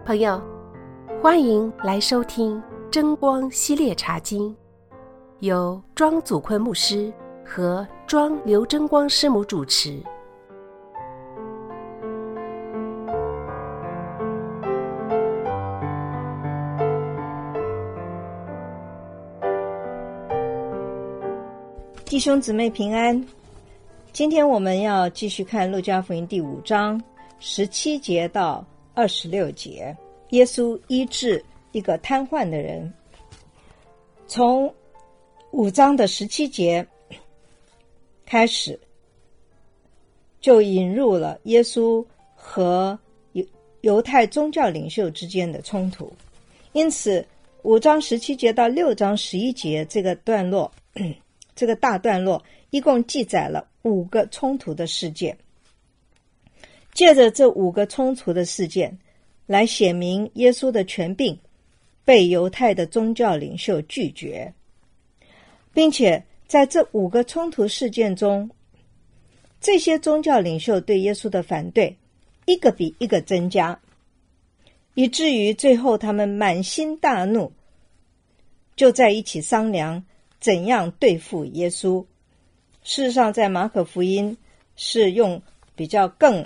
朋友，欢迎来收听真光系列茶经，由庄祖坤牧师和庄刘真光师母主持。 弟兄姊妹平安，今天我们要继续看路加福音第5章17节到26节，耶稣医治一个瘫痪的人。从5章的17节开始，就引入了耶稣和犹太宗教领袖之间的冲突。因此5章17节到6章11节这个段落这个大段落一共记载了5个冲突的事件，借着这5个冲突的事件来显明耶稣的权柄被犹太的宗教领袖拒绝，并且在这5个冲突事件中，这些宗教领袖对耶稣的反对一个比一个增加，以至于最后他们满心大怒，就在一起商量怎样对付耶稣。事实上在马可福音是用比较更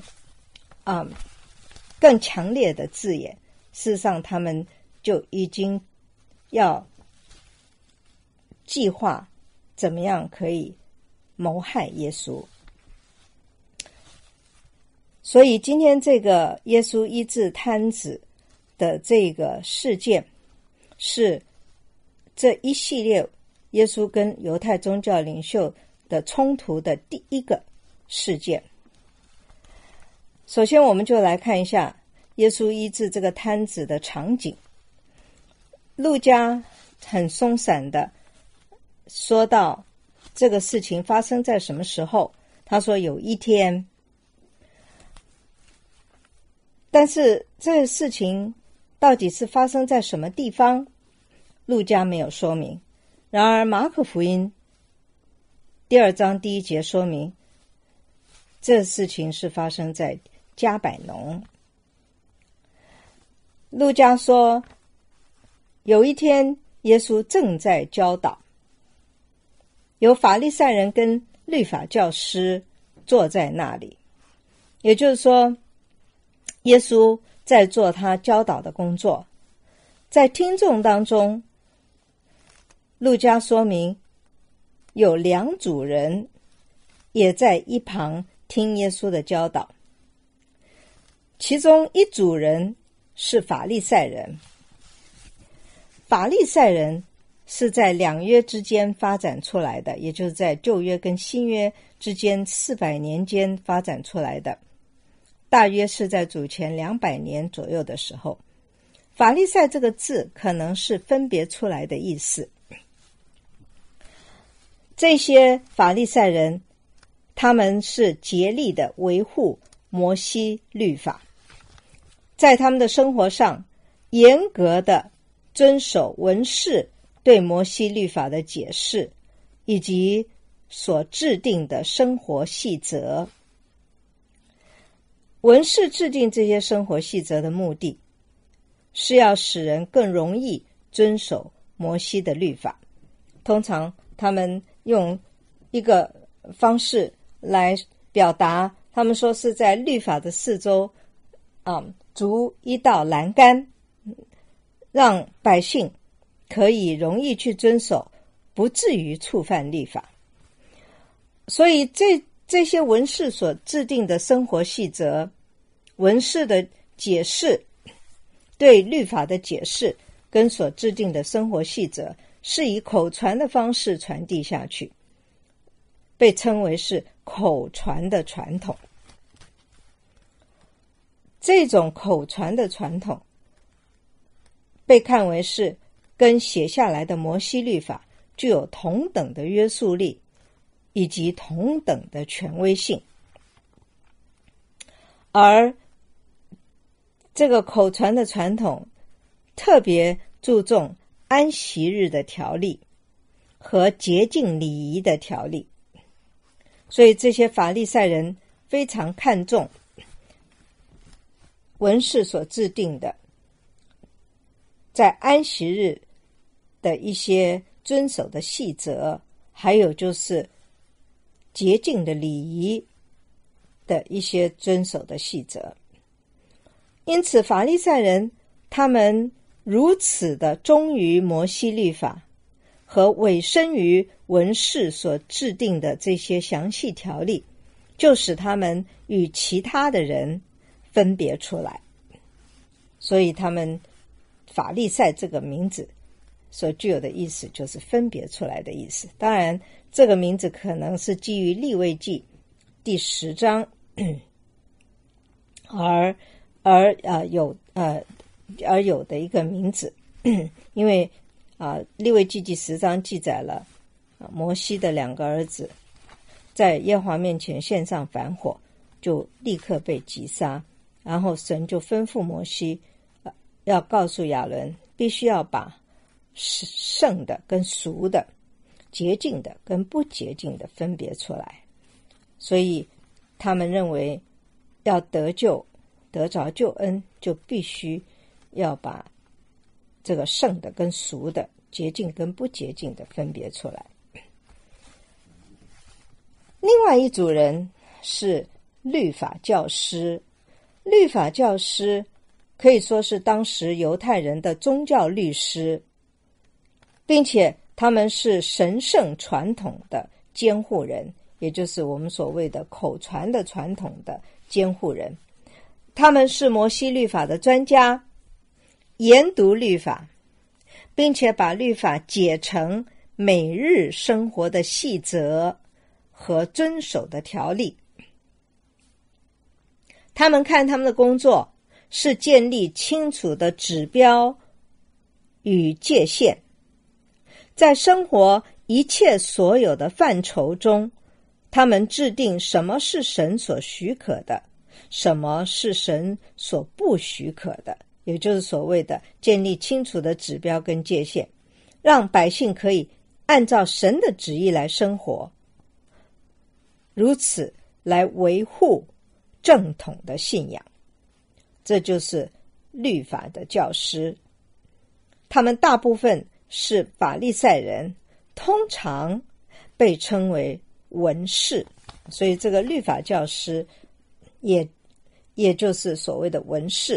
强烈的字眼，事实上他们就已经要计划怎么样可以谋害耶稣。所以今天这个耶稣医治瘫子的这个事件，是这一系列耶稣跟犹太宗教领袖的冲突的第一个事件。首先我们就来看一下耶稣医治这个瘫子的场景。路加很松散的说到这个事情发生在什么时候，他说有一天，但是这个事情到底是发生在什么地方，路加没有说明。然而马可福音第2章第1节说明这事情是发生在加百农。路加说有一天耶稣正在教导，有法利赛人跟律法教师坐在那里，也就是说耶稣在做他教导的工作。在听众当中，路加说明有2组人也在一旁听耶稣的教导，其中一组人是法利赛人。法利赛人是在2约之间发展出来的，也就是在旧约跟新约之间400年间发展出来的，大约是在主前200年左右的时候。法利赛这个字可能是分别出来的意思。这些法利赛人他们是竭力的维护摩西律法，在他们的生活上严格的遵守文士对摩西律法的解释以及所制定的生活细则。文士制定这些生活细则的目的是要使人更容易遵守摩西的律法。通常他们用一个方来表达，他们说是在律法的四周筑一道栏杆，让百姓可以容易去遵守，不至于触犯律法。所以这些文士所制定的生活细则，文士的解释，对律法的解释跟所制定的生活细则是以口传的方式传递下去，被称为是口传的传统。这种口传的传统被看为是跟写下来的摩西律法具有同等的约束力以及同等的权威性。而这个口传的传统特别注重安息日的条例和洁净礼仪的条例，所以这些法利赛人非常看重文士所制定的在安息日的一些遵守的细则，还有就是洁净的礼仪的一些遵守的细则。因此法利赛人他们如此的忠于摩西律法和委身于文士所制定的这些详细条例，就使他们与其他的人分别出来。所以他们法利赛这个名字所具有的意思就是分别出来的意思。当然这个名字可能是基于利未记第10章而有的一个名字，因为利未记第10章记载了摩西的2个儿子在耶和华面前献上燔火，就立刻被击杀，然后神就吩咐摩西要告诉亚伦，必须要把圣的跟俗的、洁净的跟不洁净的分别出来。所以他们认为要得救得着救恩，就必须要把这个圣的跟俗的、洁净跟不洁净的分别出来。另外一组人是律法教师。律法教师可以说是当时犹太人的宗教律师，并且他们是神圣传统的监护人，也就是我们所谓的口传的传统的监护人。他们是摩西律法的专家，研读律法，并且把律法解成每日生活的细则和遵守的条例。他们看他们的工作是建立清楚的指标与界限，在生活一切所有的范畴中，他们制定什么是神所许可的，什么是神所不许可的，也就是所谓的建立清楚的指标跟界限，让百姓可以按照神的旨意来生活，如此来维护正统的信仰。这就是律法的教师。他们大部分是法利赛人，通常被称为文士，所以这个律法教师也就是所谓的文士。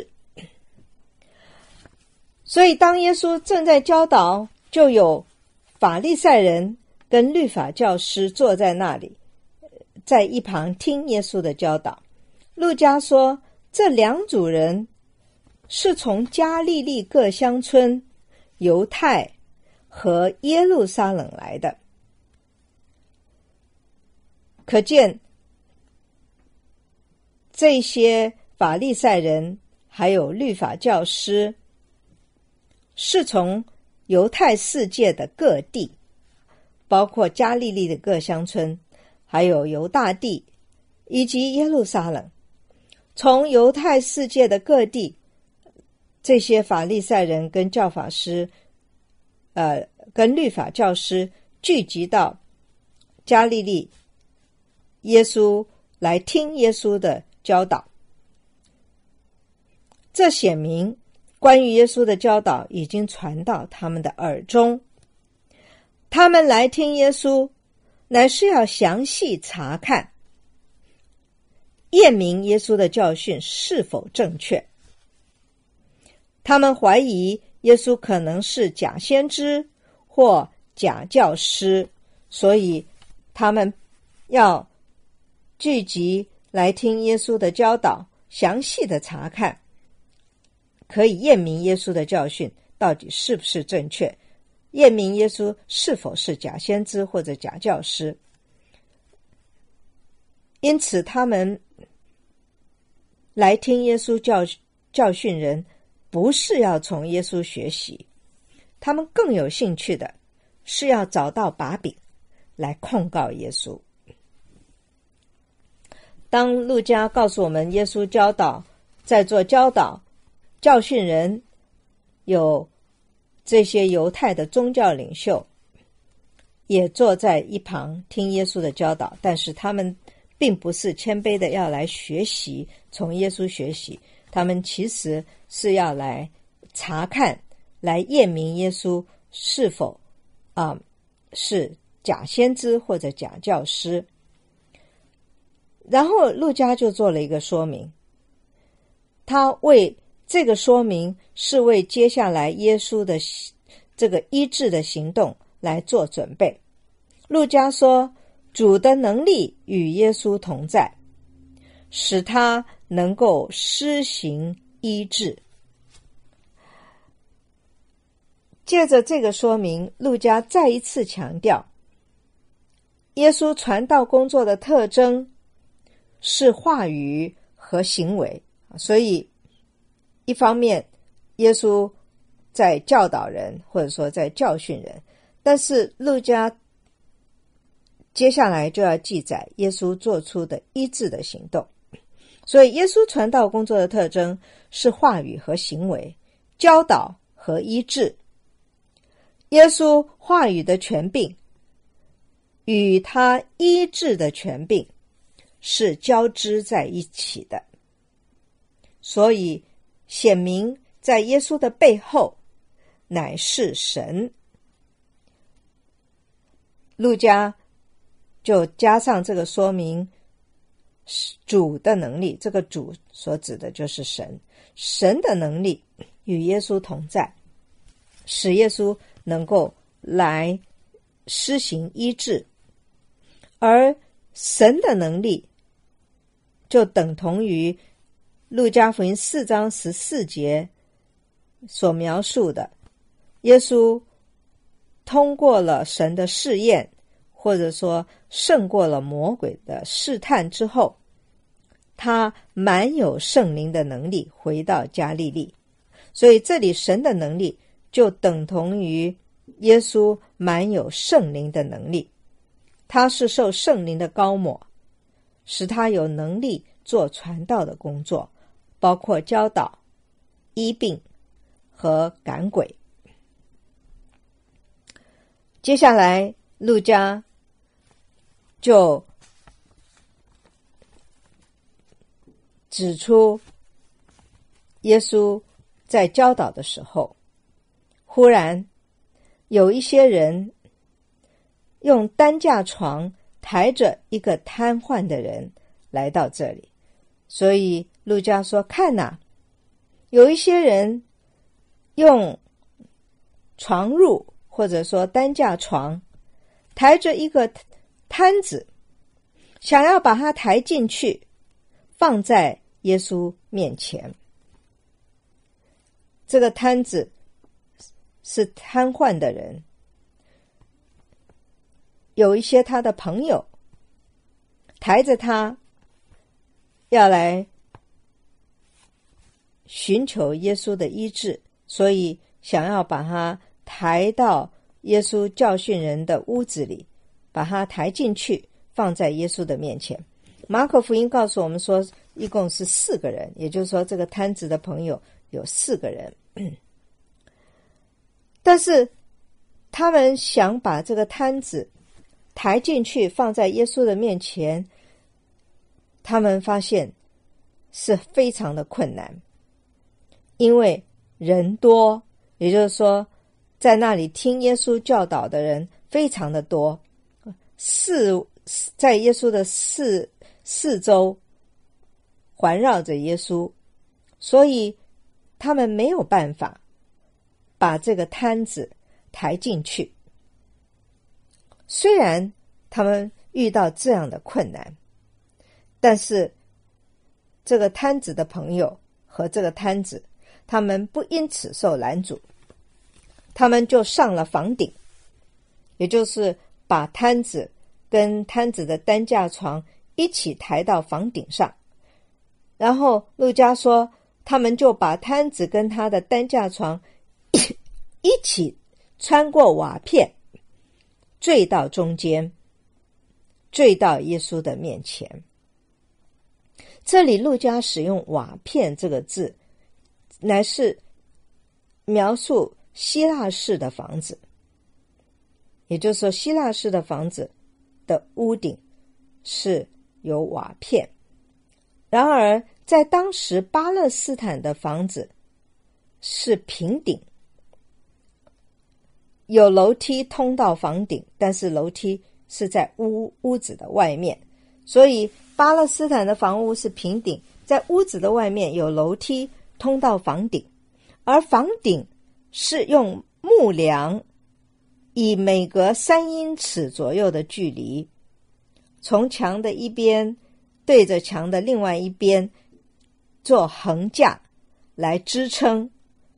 所以当耶稣正在教导，就有法利赛人跟律法教师坐在那里，在一旁听耶稣的教导。路加说，这2组人是从加利利各乡村、犹太和耶路撒冷来的。可见这些法利赛人还有律法教师是从犹太世界的各地，包括加利利的各乡村，还有犹大地以及耶路撒冷。从犹太世界的各地，这些法利赛人跟教法师跟律法教师聚集到加利利，耶稣来听耶稣的教导。这显明关于耶稣的教导已经传到他们的耳中。他们来听耶稣，乃是要详细查看验明耶稣的教训是否正确。他们怀疑耶稣可能是假先知或假教师，所以他们要聚集来听耶稣的教导，详细的查看，可以验明耶稣的教训到底是不是正确，验明耶稣是否是假先知或者假教师。因此他们来听耶稣教训人，不是要从耶稣学习，他们更有兴趣的是要找到把柄来控告耶稣。当路加告诉我们耶稣教导，在做教导教训人，有这些犹太的宗教领袖也坐在一旁听耶稣的教导，但是他们并不是谦卑的要来学习，从耶稣学习，他们其实是要来查看， 来验明耶稣是否是假先知或者假教师。然后路加就做了一个说明，他为这个说明是为接下来耶稣的这个医治的行动来做准备。路加说，主的能力与耶稣同在，使他能够施行医治。借着这个说明，路加再一次强调，耶稣传道工作的特征是话语和行为。所以一方面耶稣在教导人，或者说在教训人，但是路加接下来就要记载耶稣做出的医治的行动。所以耶稣传道工作的特征是话语和行为，教导和医治。耶稣话语的权柄与他医治的权柄是交织在一起的，所以显明在耶稣的背后乃是神。路加就加上这个说明主的能力，这个主所指的就是神，神的能力与耶稣同在，使耶稣能够来施行医治。而神的能力就等同于路加福音4章14节所描述的，耶稣通过了神的试验，或者说胜过了魔鬼的试探之后，他满有圣灵的能力回到加利利。所以这里神的能力就等同于耶稣满有圣灵的能力，他是受圣灵的膏抹，使他有能力做传道的工作，包括教导、医病和赶鬼。接下来路加就指出耶稣在教导的时候，忽然有一些人用担架床抬着一个瘫痪的人来到这里。所以路加说，看哪，有一些人用床褥或者说担架床抬着一个摊子，想要把它抬进去放在耶稣面前。这个摊子是瘫痪的人，有一些他的朋友抬着他要来寻求耶稣的医治，所以想要把他抬到耶稣教训人的屋子里，把他抬进去放在耶稣的面前。马可福音告诉我们说一共是4个人，也就是说这个摊子的朋友有4个人。但是他们想把这个摊子抬进去放在耶稣的面前，他们发现是非常的困难，因为人多，也就是说在那里听耶稣教导的人非常的多，在耶稣的四周环绕着耶稣，所以他们没有办法把这个摊子抬进去。虽然他们遇到这样的困难，但是这个摊子的朋友和这个摊子，他们不因此受拦阻，他们就上了房顶，也就是把摊子跟摊子的担架床一起抬到房顶上。然后路加说，他们就把摊子跟他的担架床一起穿过瓦片，坠到中间，坠到耶稣的面前。这里路加使用瓦片这个字，乃是描述希腊式的房子，也就是说希腊式的房子的屋顶是有瓦片。然而在当时巴勒斯坦的房子是平顶， 有楼梯通到房顶，但是楼梯是在屋子的外面，所以巴勒斯坦的房屋是平顶，在屋子的外面有楼梯通到房顶，而房顶是用木梁以每隔3英尺左右的距离，从墙的一边对着墙的另外一边做横架来支撑，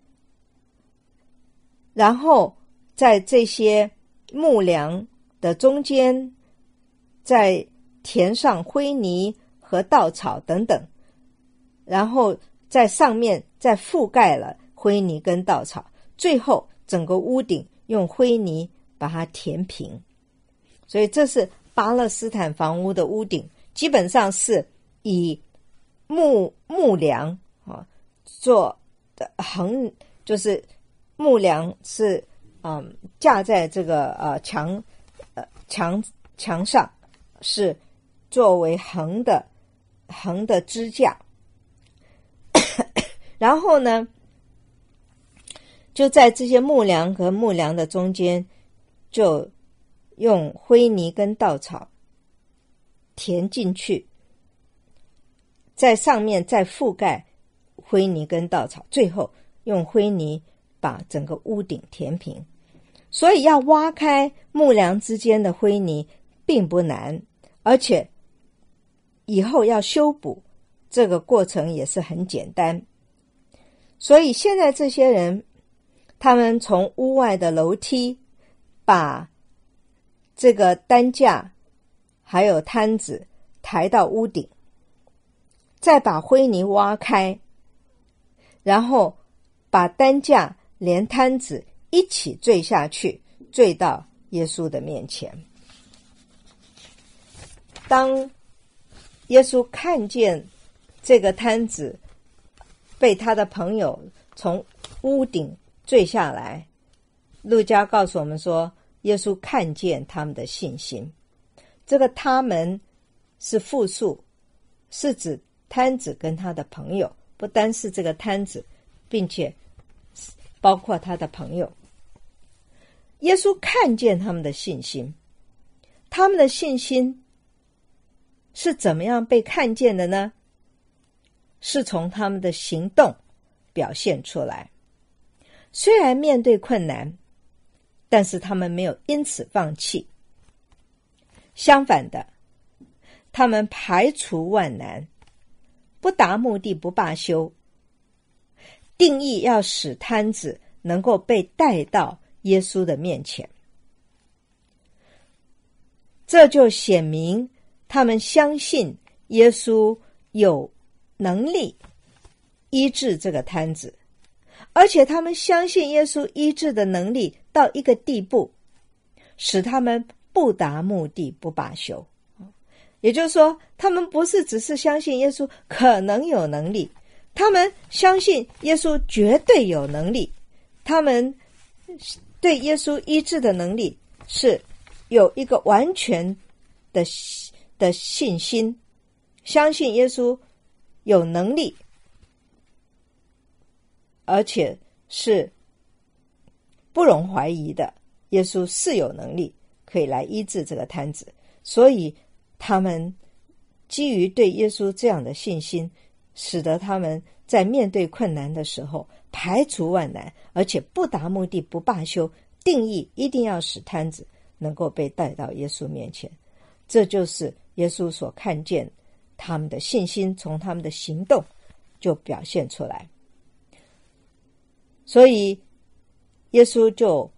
然后在这些木梁的中间再填上灰泥和稻草等等，然后在上面再覆盖了灰泥跟稻草，最后整个屋顶用灰泥把它填平。所以这是巴勒斯坦房屋的屋顶，基本上是以木梁做的横，就是木梁是架在这个墙上，是作为横的支架。然后呢，就在这些木梁和木梁的中间，就用灰泥跟稻草填进去，在上面再覆盖灰泥跟稻草，最后用灰泥把整个屋顶填平。所以要挖开木梁之间的灰泥并不难，而且以后要修补这个过程也是很简单。所以现在这些人，他们从屋外的楼梯把这个担架还有摊子抬到屋顶，再把灰泥挖开，然后把担架连摊子一起坠下去，坠到耶稣的面前。当耶稣看见这个摊子被他的朋友从屋顶坠下来，路加告诉我们说，耶稣看见他们的信心。这个他们是复数，是指摊子跟他的朋友，不单是这个摊子，并且包括他的朋友。耶稣看见他们的信心，他们的信心是怎么样被看见的呢？是从他们的行动表现出来。虽然面对困难，但是他们没有因此放弃，相反的，他们排除万难，不达目的不罢休，定义要使摊子能够被带到耶稣的面前。这就显明他们相信耶稣有能力医治这个摊子，而且他们相信耶稣医治的能力到一个地步，使他们不达目的不罢休。也就是说，他们不是只是相信耶稣可能有能力，他们相信耶稣绝对有能力，他们对耶稣医治的能力是有一个完全的信心，相信耶稣有能力，而且是不容怀疑的，耶稣是有能力可以来医治这个摊子。所以他们基于对耶稣这样的信心，使得他们在面对困难的时候排除万难，而且不达目的不罢休，定义一定要使摊子能够被带到耶稣面前。这就是耶稣所看见他们的信心，从他们的行动就表现出来。所以耶稣就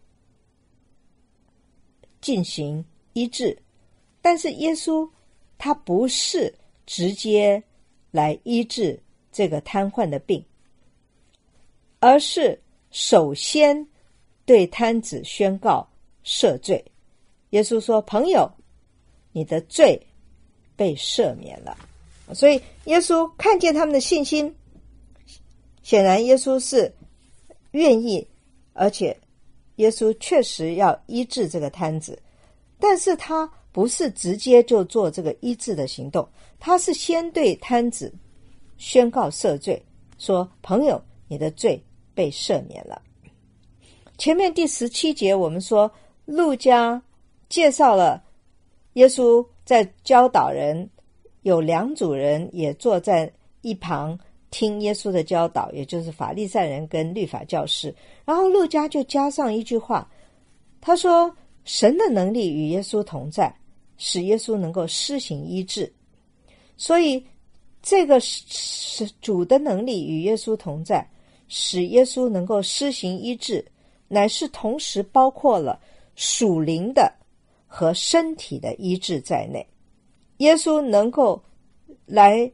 进行医治，但是耶稣他不是直接来医治这个瘫痪的病，而是首先对摊子宣告赦罪。耶稣说，朋友，你的罪被赦免了。所以耶稣看见他们的信心，显然耶稣是愿意，而且耶稣确实要医治这个摊子，但是他不是直接就做这个医治的行动，他是先对摊子宣告赦罪，说，朋友，你的罪被赦免了。 前面第17节我们说，路加介绍了耶稣在教导人，有2组人也坐在一旁听耶稣的教导，也就是法利赛人跟律法教师。然后路加就加上一句话，他说神的能力与耶稣同在，使耶稣能够施行医治。所以这个主的能力与耶稣同在，使耶稣能够施行医治，乃是同时包括了属灵的和身体的医治在内。耶稣能够来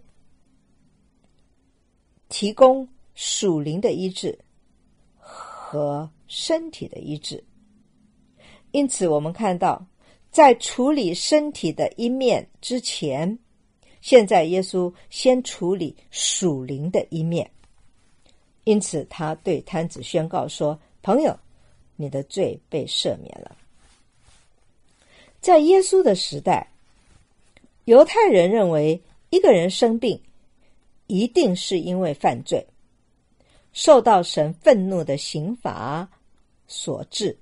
提供属灵的医治和身体的医治。因此我们看到，在处理身体的一面之前，现在耶稣先处理属灵的一面。因此他对摊子宣告说，朋友，你的罪被赦免了。在耶稣的时代，犹太人认为一个人生病一定是因为犯罪，受到神愤怒的刑罚所致。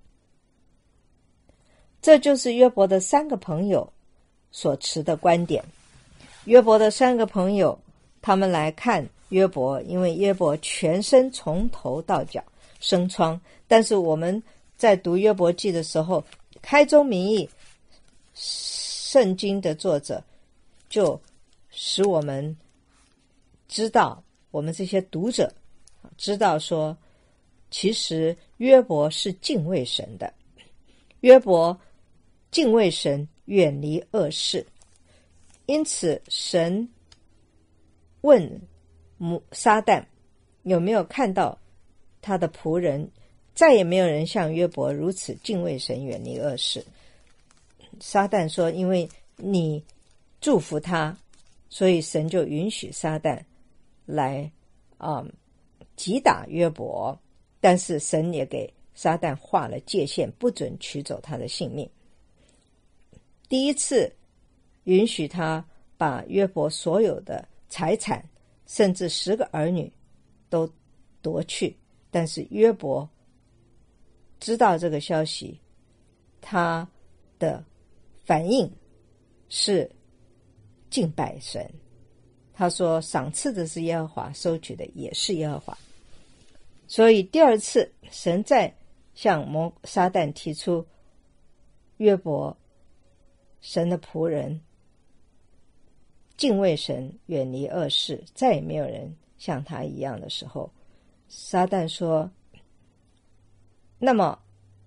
这就是约伯的3个朋友所持的观点。约伯的3个朋友，他们来看约伯，因为约伯全身从头到脚生疮。但是我们在读约伯记的时候，开宗明义，圣经的作者就使我们知道，我们这些读者知道说，其实约伯是敬畏神的。约伯敬畏神，远离恶事。因此神问撒旦有没有看到他的仆人，再也没有人像约伯如此敬畏神，远离恶事。撒旦说，因为你祝福他，所以神就允许撒旦来击打约伯。但是神也给撒旦画了界限，不准取走他的性命。第一次允许他把约伯所有的财产，甚至10个儿女都夺去。但是约伯知道这个消息，他的反应是敬拜神。他说，赏赐的是耶和华，收取的也是耶和华。所以第2次神再向撒旦提出，约伯神的仆人敬畏神，远离恶事，再也没有人像他一样的时候，撒旦说，那么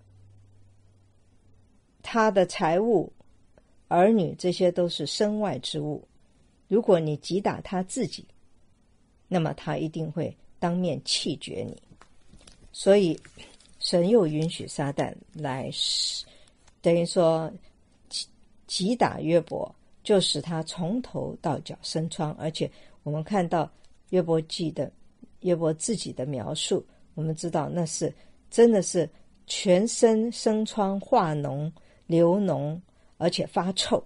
他的财物、儿女，这些都是身外之物，如果你击打他自己，那么他一定会当面弃绝你。所以神又允许撒旦来，等于说击打约伯，就使他从头到脚生疮。而且我们看到约伯自己的描述，我们知道那是真的是全身生疮、化脓、流脓，而且发臭。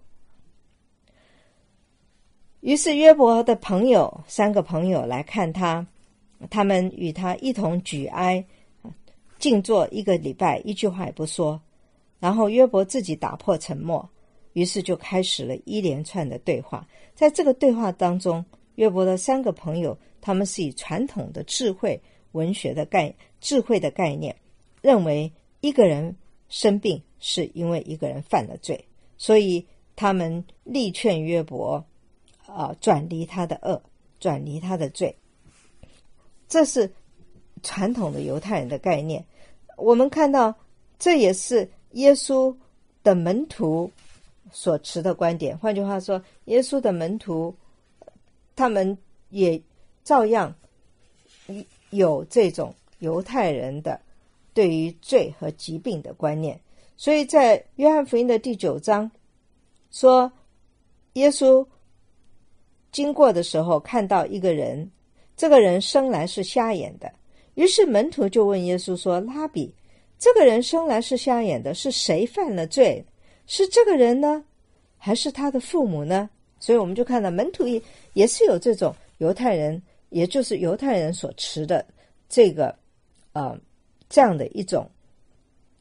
于是约伯的朋友3个朋友来看他，他们与他一同举哀，静坐1个礼拜，一句话也不说。然后约伯自己打破沉默，于是就开始了一连串的对话。在这个对话当中，约伯的3个朋友，他们是以传统的智慧文学的智慧的概念，认为一个人生病是因为一个人犯了罪，所以他们力劝约伯转离他的恶，转离他的罪。这是传统的犹太人的概念。我们看到这也是耶稣的门徒所持的观点。换句话说，耶稣的门徒他们也照样有这种犹太人的对于罪和疾病的观念。所以在约翰福音的第9章说，耶稣经过的时候看到一个人，这个人生来是瞎眼的。于是门徒就问耶稣说，拉比，这个人生来是瞎眼的，是谁犯了罪？是这个人呢，还是他的父母呢？所以我们就看到门徒也是有这种犹太人，也就是犹太人所持的这个这样的一种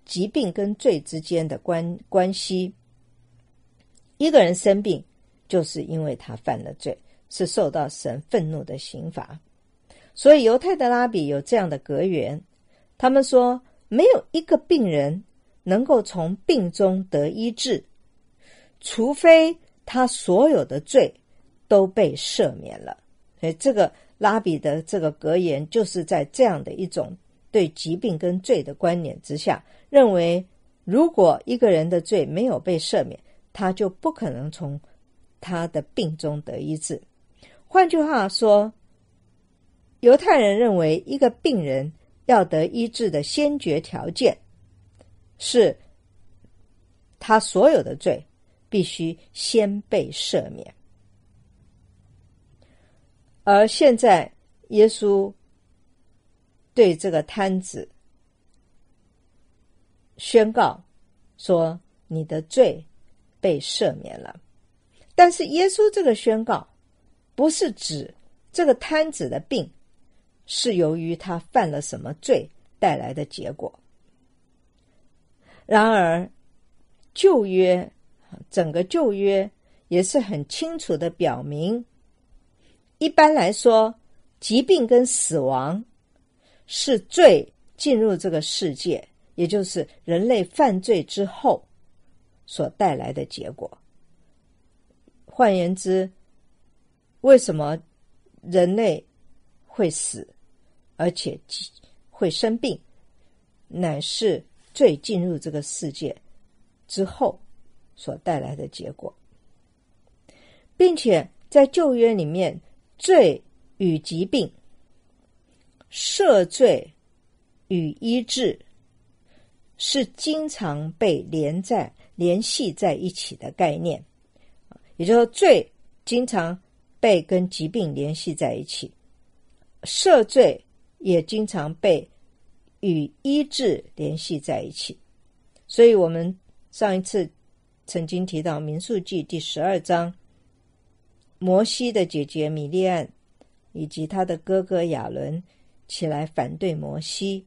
疾病跟罪之间的关系。一个人生病，就是因为他犯了罪，是受到神愤怒的刑罚。所以犹太的拉比有这样的格言，他们说，没有一个病人能够从病中得医治，除非他所有的罪都被赦免了。所以这个拉比的这个格言，就是在这样的一种对疾病跟罪的观念之下，认为如果一个人的罪没有被赦免，他就不可能从他的病中得医治。换句话说，犹太人认为一个病人要得医治的先决条件是他所有的罪必须先被赦免。而现在耶稣对这个摊子宣告说，你的罪被赦免了。但是耶稣这个宣告不是指这个摊子的病是由于他犯了什么罪带来的结果。然而旧约，整个旧约也是很清楚的表明，一般来说，疾病跟死亡是罪进入这个世界，也就是人类犯罪之后所带来的结果。换言之，为什么人类会死，而且会生病，乃是罪进入这个世界之后所带来的结果。并且在旧约里面，罪与疾病、赦罪与医治是经常被联系在一起的概念。也就是说，罪经常被跟疾病联系在一起，赦罪也经常被与医治联系在一起。所以我们上一次曾经提到民数记第12章，摩西的姐姐米利暗以及他的哥哥亚伦起来反对摩西。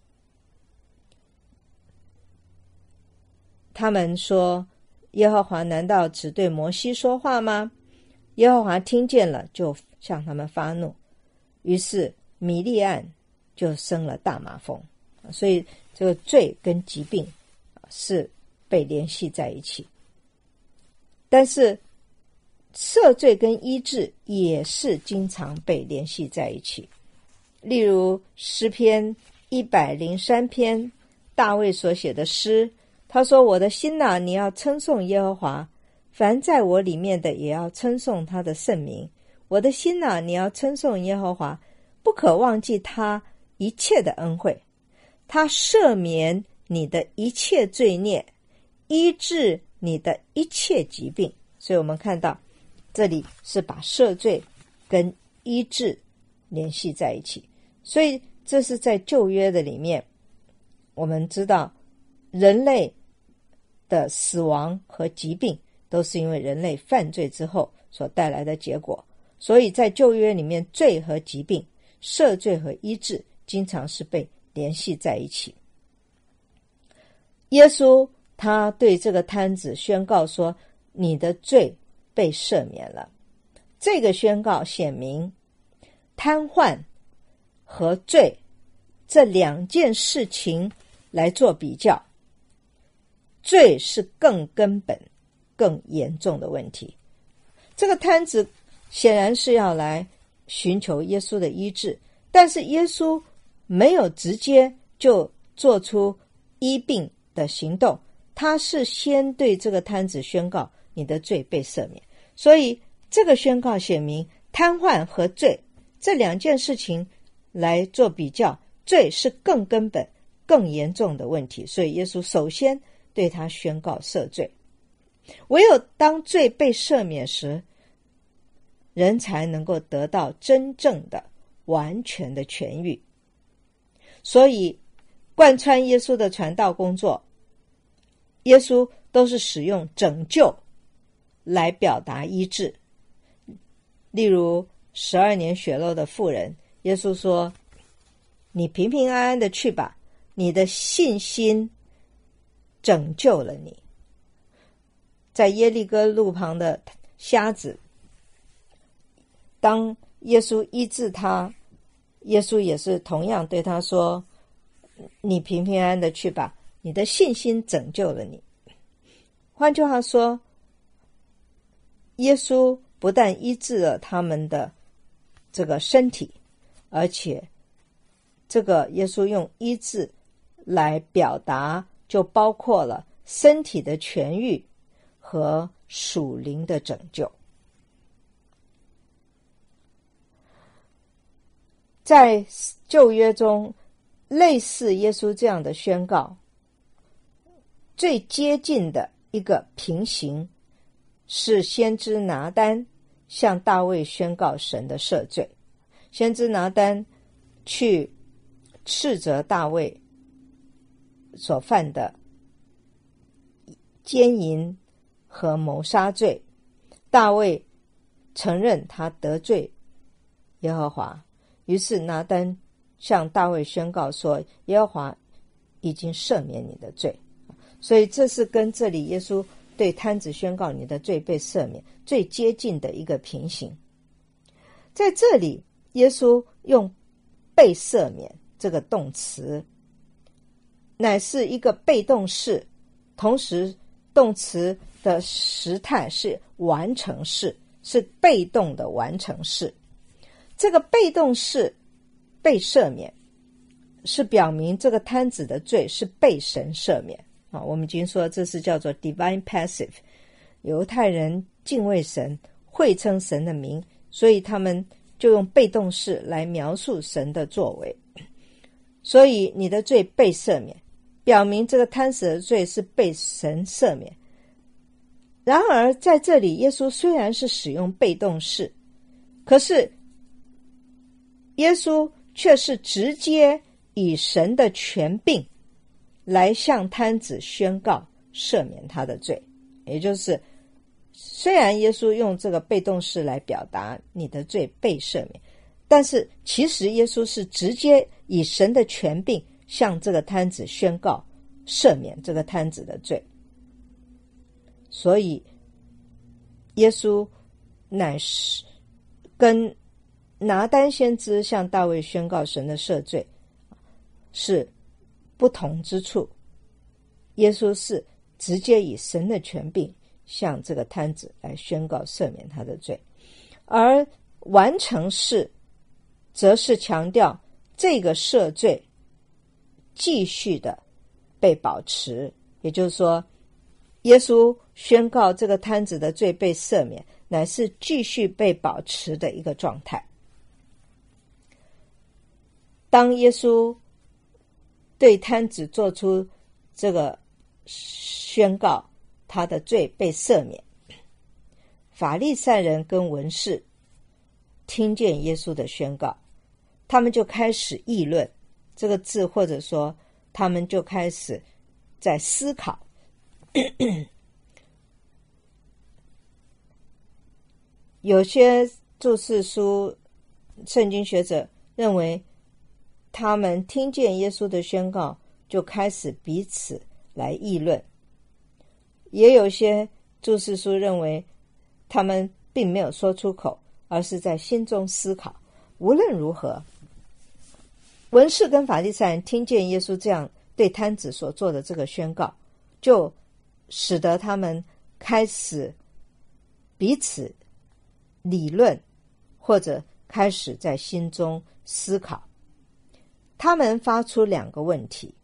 他们说，耶和华难道只对摩西说话吗？耶和华听见了，就向他们发怒。于是米利暗就生了大麻风。所以这个罪跟疾病是被联系在一起。但是赦罪跟医治也是经常被联系在一起。例如诗篇103篇，大卫所写的诗，他说，我的心哪，你要称颂耶和华，凡在我里面的也要称颂他的圣名。我的心哪，你要称颂耶和华，不可忘记他一切的恩惠，他赦免你的一切罪孽，医治你的一切疾病。所以我们看到这里是把赦罪跟医治联系在一起。所以这是在旧约的里面，我们知道人类的死亡和疾病都是因为人类犯罪之后所带来的结果。所以在旧约里面，罪和疾病、赦罪和医治经常是被联系在一起。耶稣他对这个摊子宣告说，你的罪被赦免了。这个宣告显明瘫痪和罪这两件事情来做比较，罪是更根本更严重的问题。这个摊子显然是要来寻求耶稣的医治，但是耶稣没有直接就做出医病的行动，他是先对这个摊子宣告，你的罪被赦免。所以这个宣告显明瘫痪和罪这两件事情来做比较，罪是更根本更严重的问题。所以耶稣首先对他宣告赦罪。唯有当罪被赦免时，人才能够得到真正的完全的痊愈。所以贯穿耶稣的传道工作，耶稣都是使用拯救来表达医治。例如12年血漏的妇人，耶稣说，你平平安安的去吧，你的信心拯救了你。在耶利哥路旁的瞎子，当耶稣医治他，耶稣也是同样对他说，你平平安安的去吧，你的信心拯救了你。换句话说，耶稣不但医治了他们的这个身体，而且这个耶稣用医治来表达，就包括了身体的痊愈和属灵的拯救。在旧约中，类似耶稣这样的宣告，最接近的一个平行是先知拿单向大卫宣告神的赦罪。先知拿单去斥责大卫所犯的奸淫和谋杀罪，大卫承认他得罪耶和华，于是拿单向大卫宣告说，耶和华已经赦免你的罪。所以这是跟这里耶稣对摊子宣告你的罪被赦免最接近的一个平行。在这里耶稣用被赦免这个动词，乃是一个被动式，同时动词的时态是完成式，是被动的完成式。这个被动式被赦免，是表明这个摊子的罪是被神赦免。我们已经说这是叫做 divine passive， 犹太人敬畏神，讳称神的名，所以他们就用被动式来描述神的作为。所以你的罪被赦免，表明这个摊子的罪是被神赦免。然而在这里耶稣虽然是使用被动式，可是耶稣却是直接以神的权柄来向摊子宣告赦免他的罪。也就是虽然耶稣用这个被动式来表达你的罪被赦免，但是其实耶稣是直接以神的权柄向这个摊子宣告赦免这个摊子的罪。所以耶稣乃是跟拿单先知向大卫宣告神的赦罪是不同之处。耶稣是直接以神的权柄向这个摊子来宣告赦免他的罪，而完成式则是强调这个赦罪继续的被保持。也就是说，耶稣宣告这个摊子的罪被赦免，乃是继续被保持的一个状态。当耶稣对摊子做出这个宣告，他的罪被赦免，法利赛人跟文士听见耶稣的宣告，他们就开始议论这个字，或者说他们就开始在思考。有些注释书圣经学者认为，他们听见耶稣的宣告就开始彼此来议论，也有些注释书认为他们并没有说出口，而是在心中思考。无论如何，文士跟法利赛人听见耶稣这样对摊子所做的这个宣告，就使得他们开始彼此理论，或者开始在心中思考。他们发出两个问题，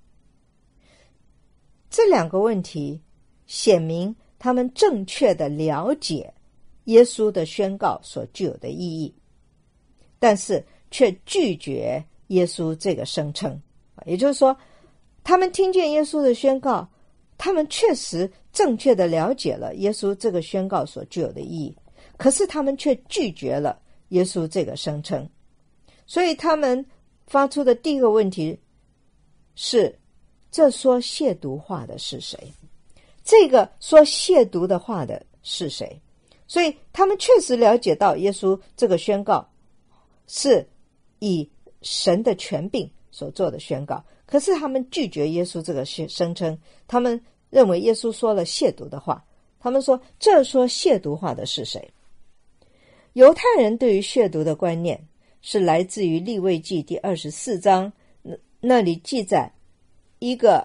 这两个问题显明他们正确的了解耶稣的宣告所具有的意义，但是却拒绝耶稣这个声称。也就是说，他们听见耶稣的宣告，他们确实正确的了解了耶稣这个宣告所具有的意义，可是他们却拒绝了耶稣这个声称。所以他们发出的第一个问题是，这说亵渎话的是谁？这个说亵渎的话的是谁？所以他们确实了解到耶稣这个宣告是以神的权柄所做的宣告，可是他们拒绝耶稣这个声称，他们认为耶稣说了亵渎的话。他们说，这说亵渎话的是谁？犹太人对于亵渎的观念是来自于利未记第24章，那里记载一个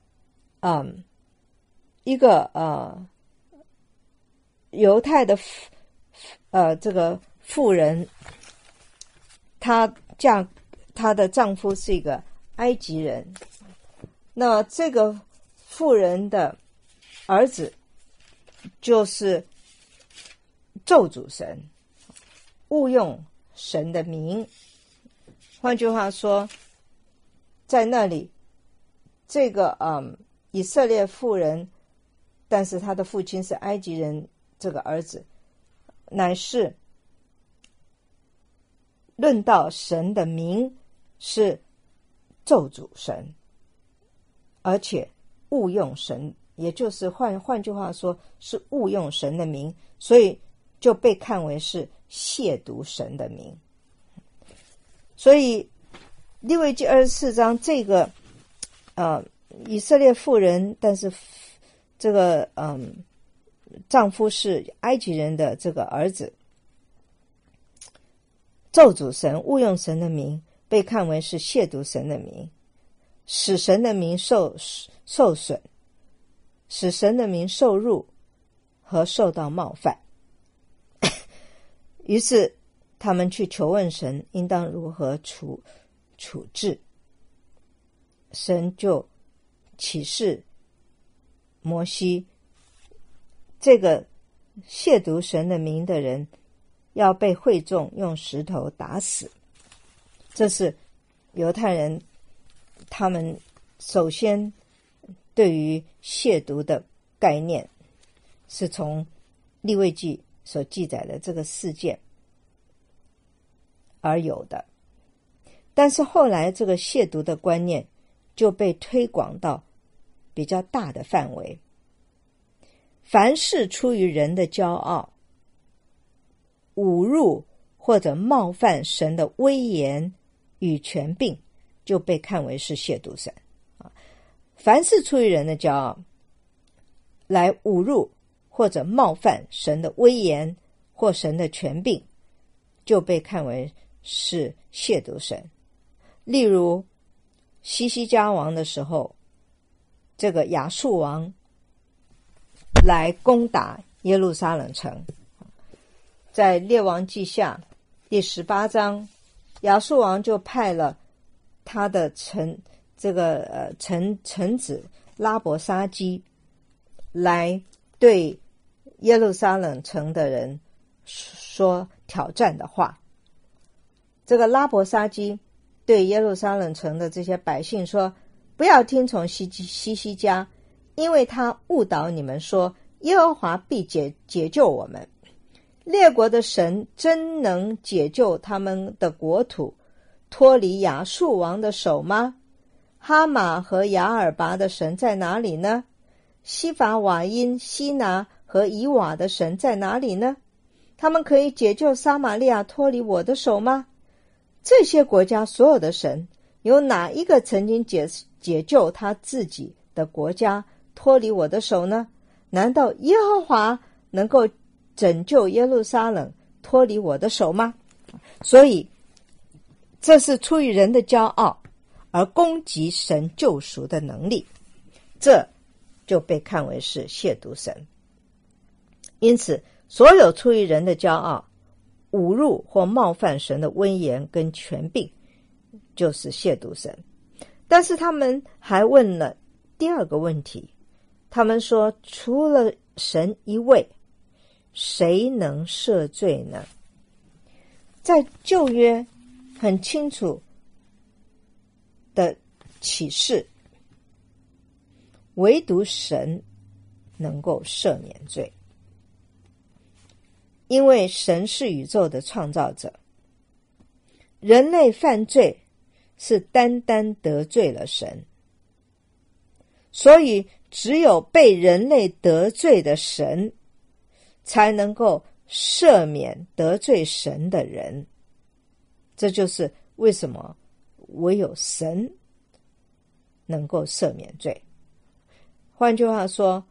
犹太的这个妇人，她的丈夫是一个埃及人，那这个妇人的儿子就是咒诅神，误用神的名。换句话说，在那里这个以色列妇人，但是他的父亲是埃及人，这个儿子乃是论到神的名是咒诅神，而且误用神，也就是换句话说是误用神的名，所以就被看为是亵渎神的名。所以利未记24章这个以色列妇人，但是这个丈夫是埃及人的这个儿子，咒诅神，误用神的名，被看为是亵渎神的名，使神的名受损，使神的名受辱和受到冒犯。于是他们去求问神应当如何处置。神就启示摩西，这个亵渎神的名的人要被会众用石头打死。这是犹太人他们首先对于亵渎的概念，是从利未记所记载的这个事件而有的。但是后来这个亵渎的观念就被推广到比较大的范围，凡是出于人的骄傲，侮辱或者冒犯神的威严与权柄，就被看为是亵渎神。凡是出于人的骄傲，来侮辱或者冒犯神的威严或神的权柄，就被看为是亵渎神。例如西西家王的时候，这个亚述王来攻打耶路撒冷城，在列王记下第18章，亚述王就派了他的臣子拉伯沙基来对耶路撒冷城的人说挑战的话。这个拉伯沙基对耶路撒冷城的这些百姓说，不要听从西西家，因为他误导你们说耶和华必解救我们。列国的神真能解救他们的国土脱离亚述王的手吗？哈马和雅尔拔的神在哪里呢？西法瓦因、西拿和以瓦的神在哪里呢？他们可以解救撒玛利亚脱离我的手吗？这些国家所有的神，有哪一个曾经解救他自己的国家脱离我的手呢？难道耶和华能够拯救耶路撒冷脱离我的手吗？所以这是出于人的骄傲而攻击神救赎的能力，这就被看为是亵渎神。因此所有出于人的骄傲，侮辱或冒犯神的威严跟权柄，就是亵渎神。但是他们还问了第二个问题，他们说，除了神一位，谁能赦罪呢？在旧约很清楚的启示，唯独神能够赦免罪，因为神是宇宙的创造者。人类犯罪是单单得罪了神，所以只有被人类得罪的神才能够赦免得罪神的人。这就是为什么唯有神能够赦免罪。 换句话说，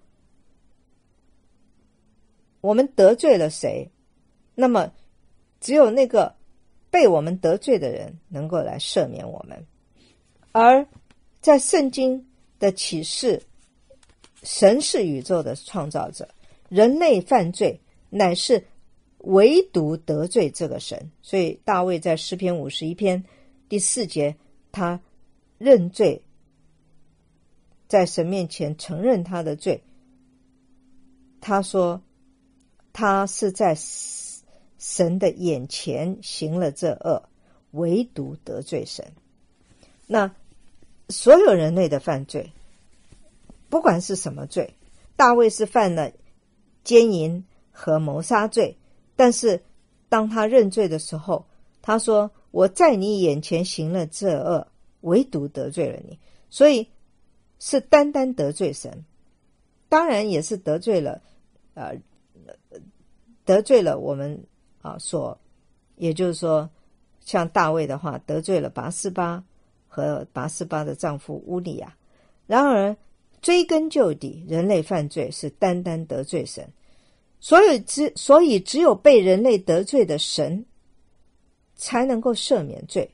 我们得罪了谁，那么只有那个被我们得罪的人能够来赦免我们。而在圣经的启示，神是宇宙的创造者，人类犯罪乃是唯独得罪这个神。所以大卫在诗篇51篇第4节，他认罪，在神面前承认他的罪。他说他是在神的眼前行了这恶，唯独得罪神。那所有人类的犯罪，不管是什么罪，大卫是犯了奸淫和谋杀罪，但是当他认罪的时候，他说我在你眼前行了这恶，唯独得罪了你。所以是单单得罪神，当然也是得罪了我们也就是说，像大卫的话，得罪了拔示巴和拔示巴的丈夫乌利亚。然而追根究底，人类犯罪是单单得罪神，所以只有被人类得罪的神才能够赦免罪。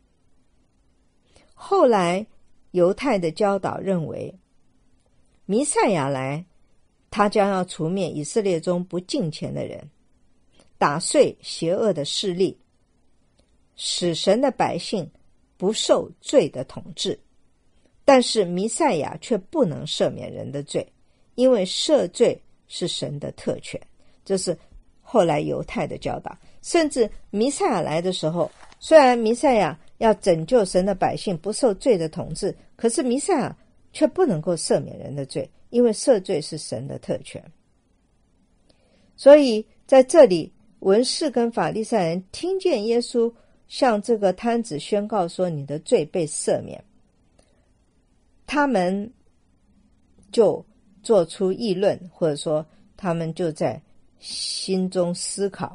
后来犹太的教导认为，弥赛亚来，他将要除灭以色列中不敬虔的人，打碎邪恶的势力，使神的百姓不受罪的统治。但是弥赛亚却不能赦免人的罪，因为赦罪是神的特权。这是后来犹太的教导。甚至弥赛亚来的时候，虽然弥赛亚要拯救神的百姓不受罪的统治，可是弥赛亚却不能够赦免人的罪，因为赦罪是神的特权。所以在这里，文士跟法利赛人听见耶稣向这个摊子宣告说你的罪被赦免，他们就做出议论，或者说他们就在心中思考，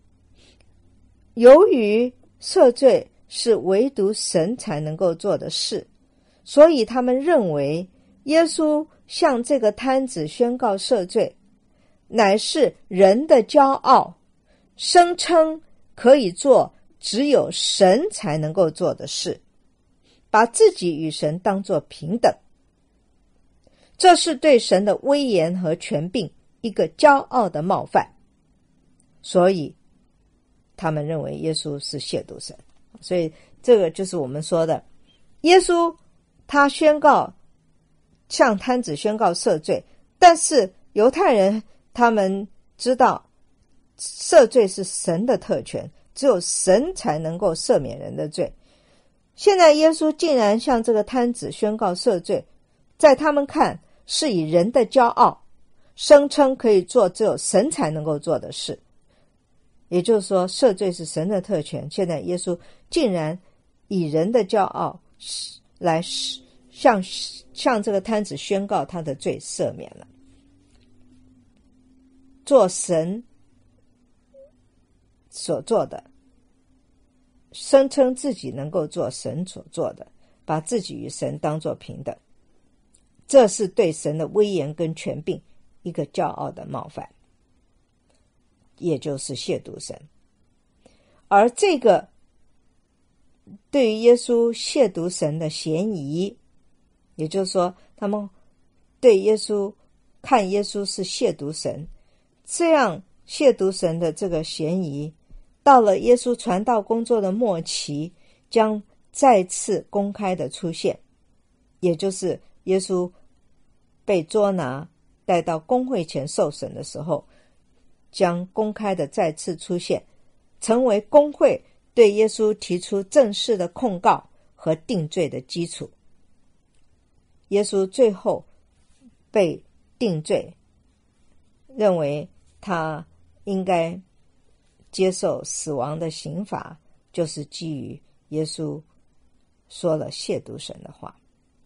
由于赦罪是唯独神才能够做的事，所以他们认为耶稣向这个摊子宣告赦罪，乃是人的骄傲，声称可以做只有神才能够做的事，把自己与神当作平等。这是对神的威严和权柄一个骄傲的冒犯，所以他们认为耶稣是亵渎神。所以这个就是我们说的，耶稣他向摊子宣告赦罪，但是犹太人他们知道赦罪是神的特权，只有神才能够赦免人的罪。现在耶稣竟然向这个摊子宣告赦罪，在他们看是以人的骄傲，声称可以做只有神才能够做的事。也就是说，赦罪是神的特权，现在耶稣竟然以人的骄傲来向这个摊子宣告他的罪赦免了。做神所做的，声称自己能够做神所做的，把自己与神当作平等，这是对神的威严跟权柄一个骄傲的冒犯，也就是亵渎神。而这个对于耶稣亵渎神的嫌疑，也就是说他们对耶稣看耶稣是亵渎神，这样亵渎神的这个嫌疑，到了耶稣传道工作的末期将再次公开的出现，也就是耶稣被捉拿带到公会前受审的时候，将公开的再次出现，成为公会对耶稣提出正式的控告和定罪的基础。耶稣最后被定罪，认为他应该接受死亡的刑罚，就是基于耶稣说了亵渎神的话。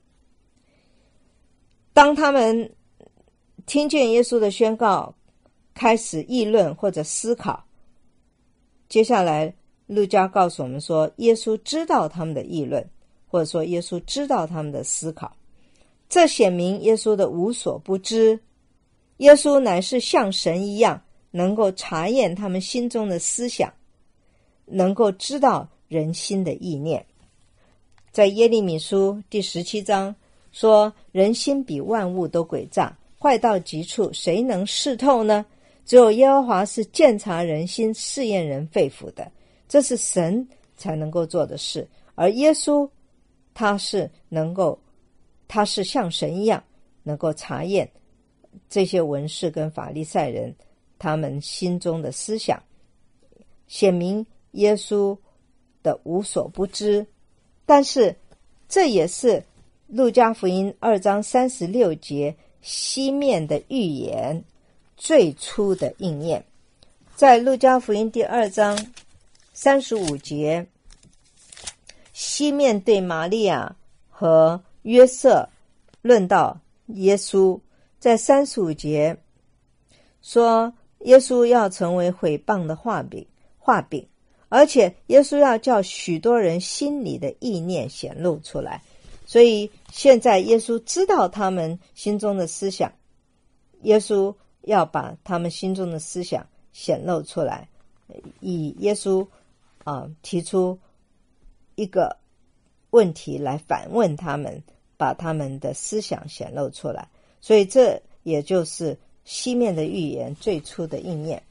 当他们听见耶稣的宣告，开始议论或者思考，接下来路加告诉我们说，耶稣知道他们的议论，或者说耶稣知道他们的思考。 这显明耶稣的无所不知。耶稣乃是像神一样，能够察验他们心中的思想，能够知道人心的意念。在耶利米书第17章说，人心比万物都诡诈，坏到极处，谁能识透呢？只有耶和华是鉴察人心，试验人肺腑的，这是神才能够做的事。而耶稣他是像神一样，能够察验这些文士跟法利赛人他们心中的思想，显明耶稣的无所不知。但是这也是路加福音2章36节西面的预言最初的应验。在路加福音第2章35节，西面对玛利亚和约瑟论到耶稣，在35节说耶稣要成为毁谤的画饼，而且耶稣要叫许多人心里的意念显露出来。所以现在耶稣知道他们心中的思想，耶稣要把他们心中的思想显露出来，以耶稣提出一个问题来反问他们，把他们的思想显露出来。所以这也就是西面的预言最初的应验。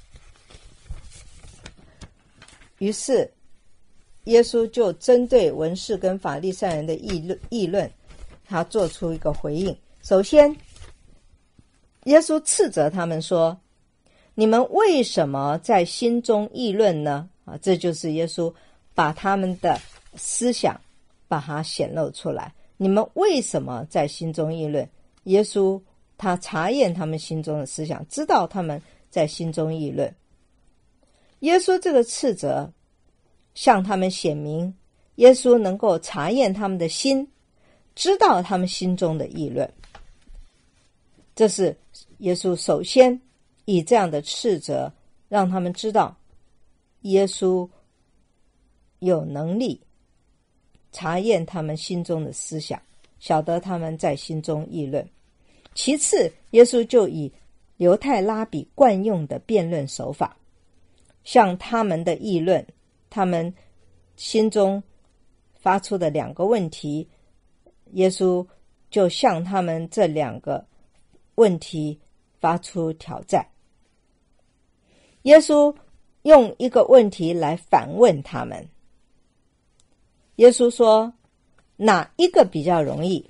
于是耶稣就针对文士跟法利赛人的议论，他做出一个回应。首先耶稣斥责他们说，你们为什么在心中议论呢？这就是耶稣把他们的思想把它显露出来。你们为什么在心中议论？耶稣他察验他们心中的思想，知道他们在心中议论。耶稣这个斥责向他们显明，耶稣能够察验他们的心，知道他们心中的议论。这是耶稣首先以这样的斥责让他们知道耶稣有能力察验他们心中的思想，晓得他们在心中议论。其次，耶稣就以犹太拉比惯用的辩论手法，向他们的议论，他们心中发出的2个问题，耶稣就向他们这2个问题发出挑战。耶稣用一个问题来反问他们。耶稣说，哪一个比较容易？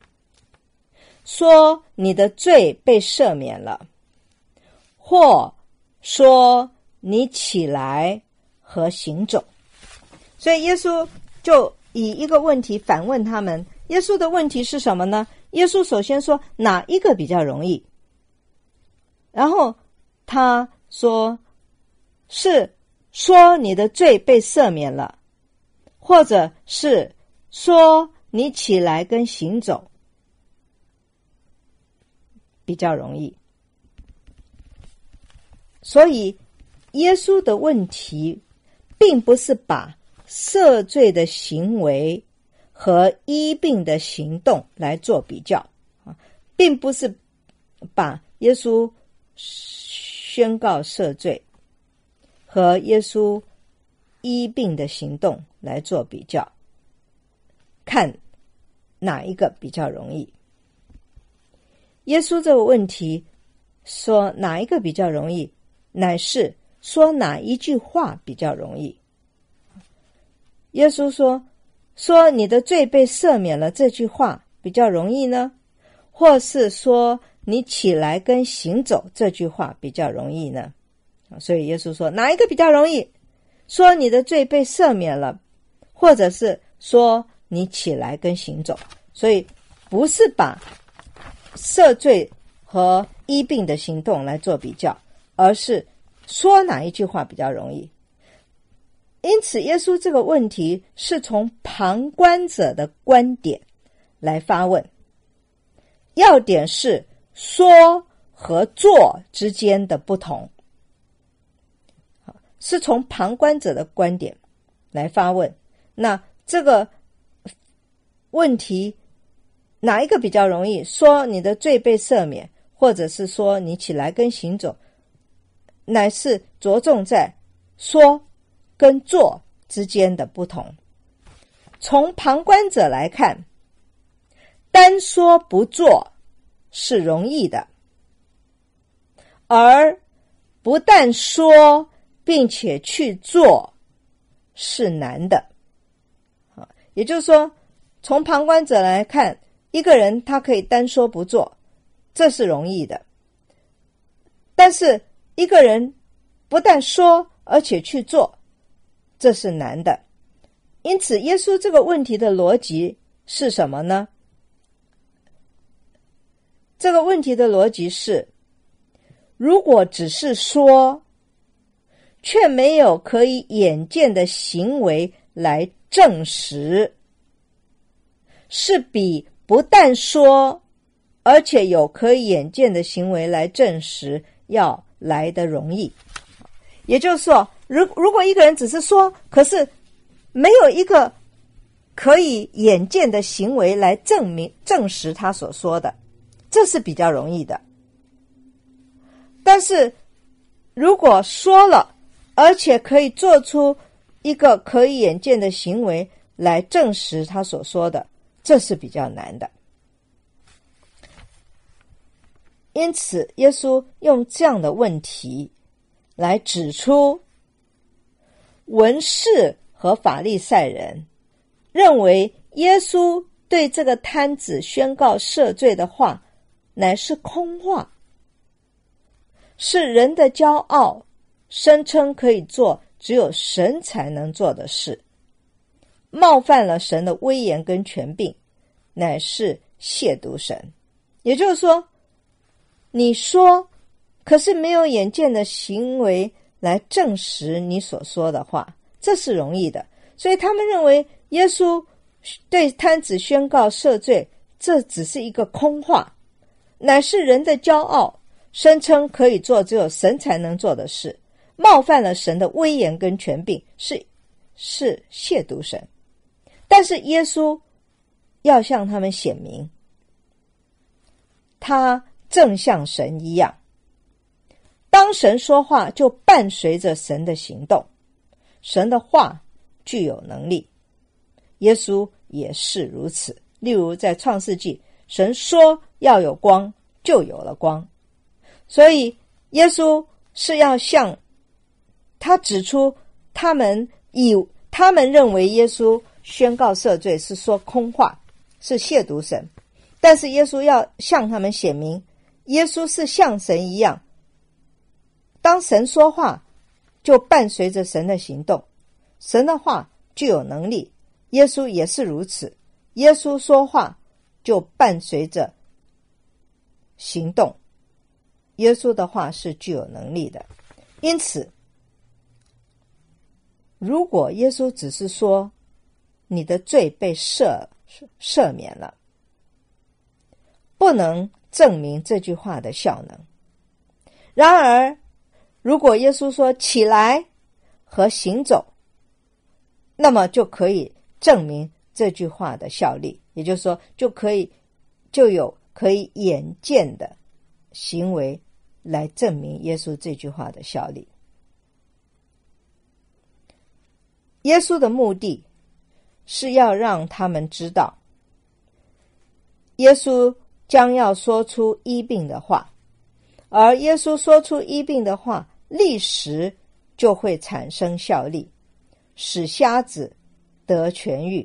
说你的罪被赦免了，或说你起来和行走？所以耶稣就以一个问题反问他们。耶稣的问题是什么呢？耶稣首先说哪一个比较容易，然后他说是说你的罪被赦免了，或者是说你起来跟行走比较容易。所以耶稣的问题并不是把赦罪的行为和医病的行动来做比较，并不是把耶稣宣告赦罪和耶稣医病的行动来做比较，看哪一个比较容易。耶稣这个问题说哪一个比较容易，乃是说哪一句话比较容易。耶稣说你的罪被赦免了，这句话比较容易呢，或是说你起来跟行走这句话比较容易呢？所以耶稣说哪一个比较容易？说你的罪被赦免了，或者是说你起来跟行走。所以不是把赦罪和医病的行动来做比较，而是说哪一句话比较容易。因此耶稣这个问题是从旁观者的观点来发问，要点是说和做之间的不同，是从旁观者的观点来发问。那这个问题哪一个比较容易？说你的罪被赦免，或者是说你起来跟行走，乃是着重在说跟做之间的不同。从旁观者来看，单说不做是容易的，而不但说并且去做是难的。也就是说，从旁观者来看，一个人他可以单说不做，这是容易的。但是一个人不但说而且去做，这是难的。因此耶稣这个问题的逻辑是什么呢？这个问题的逻辑是，如果只是说，却没有可以眼见的行为来证实，是比不但说而且有可以眼见的行为来证实要来得容易。也就是说，如果一个人只是说，可是没有一个可以眼见的行为来证实他所说的，这是比较容易的。但是如果说了，而且可以做出一个可以眼见的行为来证实他所说的，这是比较难的。因此耶稣用这样的问题来指出，文士和法利赛人认为耶稣对这个摊子宣告赦罪的话乃是空话，是人的骄傲，声称可以做只有神才能做的事，冒犯了神的威严跟权柄，乃是亵渎神。也就是说，你说可是没有眼见的行为来证实你所说的话，这是容易的。所以他们认为耶稣对摊子宣告赦罪，这只是一个空话，乃是人的骄傲，声称可以做只有神才能做的事，冒犯了神的威严跟权柄，是亵渎神。但是耶稣要向他们显明，他正像神一样，当神说话就伴随着神的行动，神的话具有能力，耶稣也是如此。例如在创世纪，神说要有光，就有了光。所以耶稣是要向他指出，他们认为耶稣宣告赦罪是说空话，是亵渎神。但是耶稣要向他们显明，耶稣是像神一样，当神说话就伴随着神的行动，神的话具有能力，耶稣也是如此，耶稣说话就伴随着行动，耶稣的话是具有能力的。因此如果耶稣只是说你的罪被赦免了，不能证明这句话的效能。然而如果耶稣说起来和行走，那么就可以证明这句话的效力，也就是说就有可以眼见的行为来证明耶稣这句话的效力。耶稣的目的是要让他们知道，耶稣将要说出医病的话，而耶稣说出医病的话，立时就会产生效力，使瞎子得痊愈。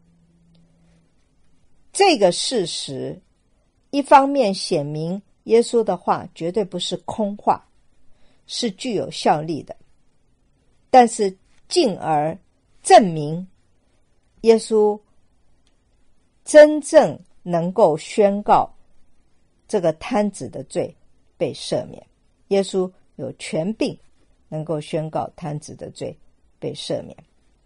这个事实一方面显明耶稣的话绝对不是空话，是具有效力的，但是进而证明耶稣真正能够宣告这个摊子的罪被赦免，耶稣有权柄能够宣告摊子的罪被赦免。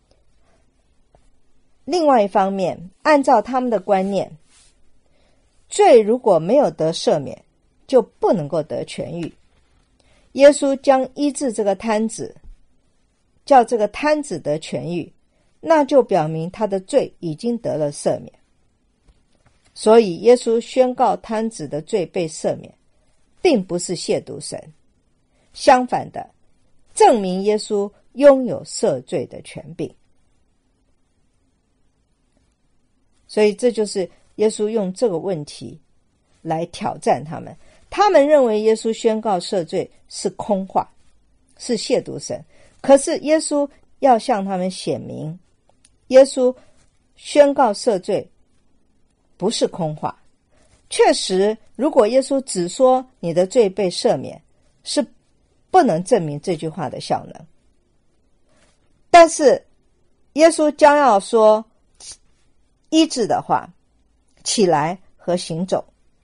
另外一方面，按照他们的观念，罪如果没有得赦免，就不能够得痊愈。耶稣将医治这个摊子，叫这个摊子得痊愈，那就表明他的罪已经得了赦免。 所以耶稣宣告摊子的罪被赦免，并不是亵渎神，相反的，证明耶稣拥有赦罪的权柄。所以这就是耶稣用这个问题来挑战他们。他们认为耶稣宣告赦罪是空话，是亵渎神，可是耶稣要向他们显明，耶稣宣告赦罪不是空话。确实，如果耶稣只说你的罪被赦免，是不能证明这句话的效能。但是耶稣将要说医治的话，起来和行走，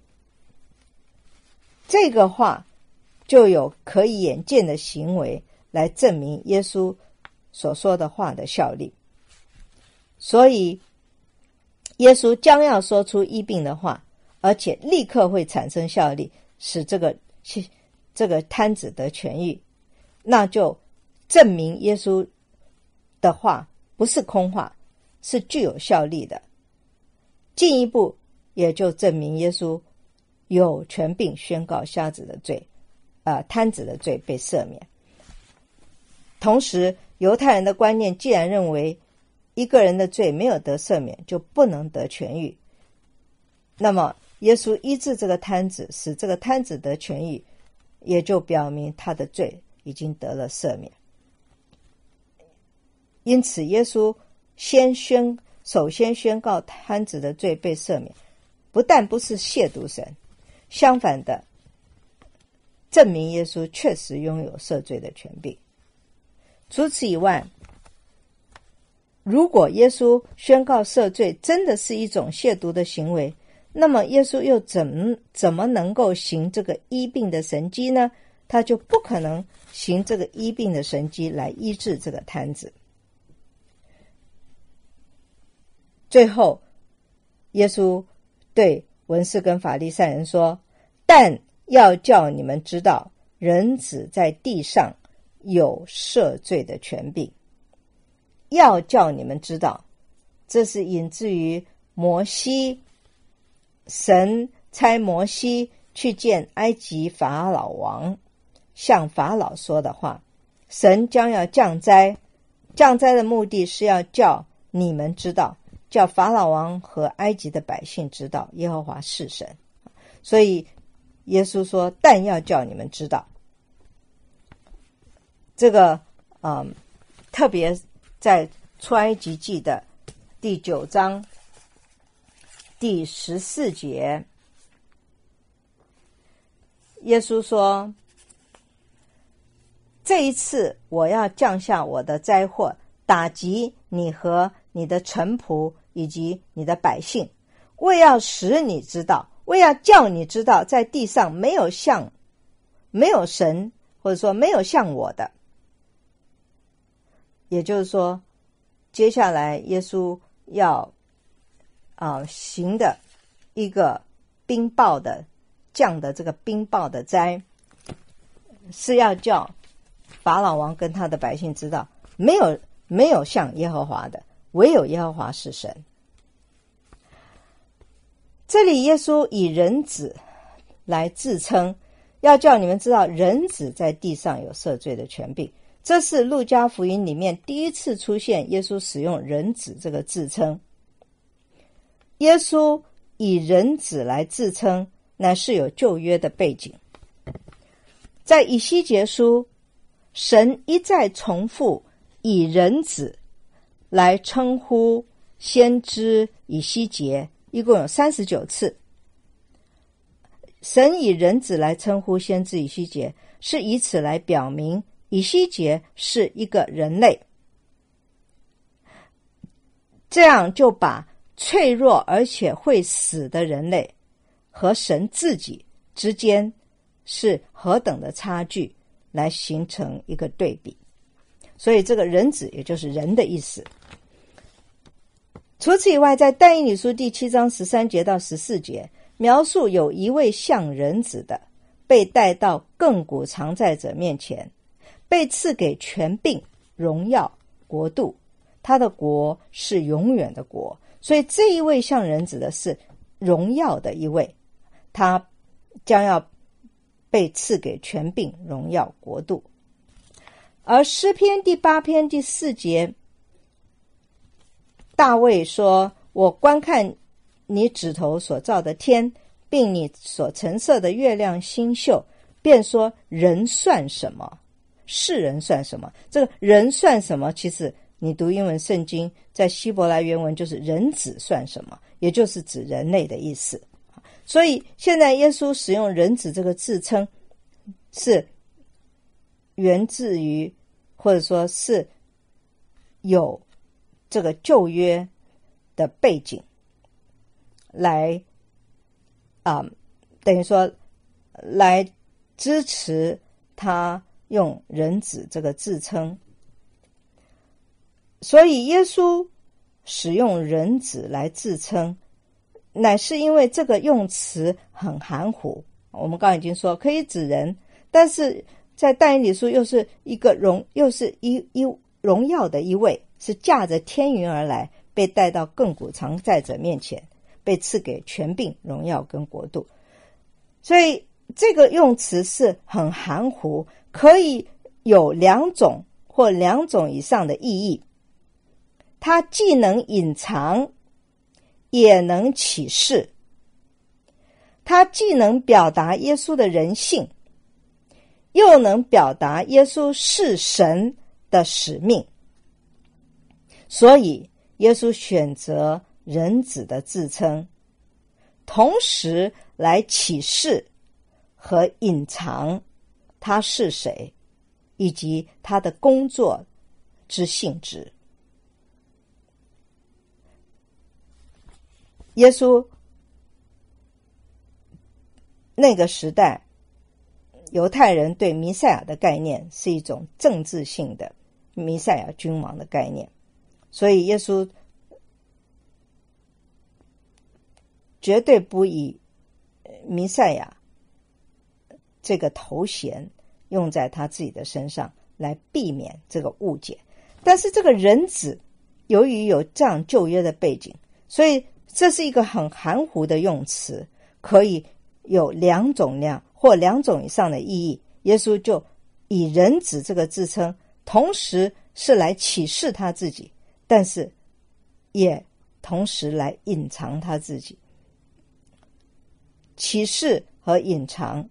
这个话就有可以眼见的行为来证明耶稣所说的话的效力。所以耶稣将要说出医病的话，而且立刻会产生效力，使这个瘫子得痊愈，那就证明耶稣的话不是空话，是具有效力的。进一步也就证明耶稣有权柄宣告瞎子的罪，瘫子的罪被赦免。同时，犹太人的观念既然认为一个人的罪没有得赦免就不能得痊愈，那么耶稣医治这个瘫子，使这个瘫子得痊愈，也就表明他的罪已经得了赦免。因此耶稣首先宣告瘫子的罪被赦免，不但不是亵渎神，相反的，证明耶稣确实拥有赦罪的权柄。除此以外，如果耶稣宣告赦罪真的是一种亵渎的行为，那么耶稣又怎么能够行这个医病的神迹呢？他就不可能行这个医病的神迹来医治这个瘫子。最后，耶稣对文士跟法利赛人说：但要叫你们知道，人子在地上有赦罪的权柄。要叫你们知道，这是引自于摩西，神差摩西去见埃及法老王，向法老说的话。神将要降灾，降灾的目的是要叫你们知道，叫法老王和埃及的百姓知道耶和华是神。所以耶稣说，但要叫你们知道。这个特别在出埃及记的第9章第14节，耶稣说，这一次我要降下我的灾祸，打击你和你的臣仆以及你的百姓，为要使你知道，为要叫你知道，在地上没有神，或者说没有像我的。也就是说，接下来耶稣要行的一个冰雹的降的这个冰雹的灾，是要叫法老王跟他的百姓知道，没有像耶和华的，唯有耶和华是神。这里耶稣以人子来自称，要叫你们知道人子在地上有赦罪的权柄。这是路加福音里面第一次出现耶稣使用人子这个自称。耶稣以人子来自称，乃是有旧约的背景。在以西结书，神一再重复以人子来称呼先知以西结，一共有39次。神以人子来称呼先知以西结，是以此来表明以西结是一个人类，这样就把脆弱而且会死的人类和神自己之间是何等的差距来形成一个对比。所以这个人子也就是人的意思。除此以外，在但以理书第7章13节到14节，描述有一位像人子的被带到亘古常在者面前，被赐给权柄、荣耀、国度，他的国是永远的国。所以这一位像人子的是荣耀的一位，他将要被赐给权柄、荣耀、国度。而诗篇第8篇第4节，大卫说，我观看你指头所造的天，并你所陈设的月亮星宿，便说人算什么，世人算什么。这个人算什么，其实你读英文圣经，在希伯来原文就是人子算什么，也就是指人类的意思。所以现在耶稣使用人子这个自称，是源自于，或者说是有这个旧约的背景来等于说来支持他用人子这个自称。所以耶稣使用人子来自称，乃是因为这个用词很含糊。我们刚刚已经说可以指人，但是在但以理书又是一个又是一荣耀的一位，是驾着天云而来，被带到亘古常在者面前，被赐给权柄、荣耀跟国度。所以这个用词是很含糊，可以有2种或2种以上的意义。它既能隐藏，也能启示。它既能表达耶稣的人性，又能表达耶稣是神的使命。所以耶稣选择人子的自称，同时来启示和隐藏他是谁，以及他的工作之性质。耶稣那个时代，犹太人对弥赛亚的概念是一种政治性的弥赛亚君王的概念，所以耶稣绝对不以弥赛亚这个头衔用在他自己的身上，来避免这个误解。但是这个人子由于有这样旧约的背景，所以这是一个很含糊的用词，可以有2种或2种以上的意义。耶稣就以人子这个自称，同时是来启示他自己，但是也同时来隐藏他自己。启示和隐藏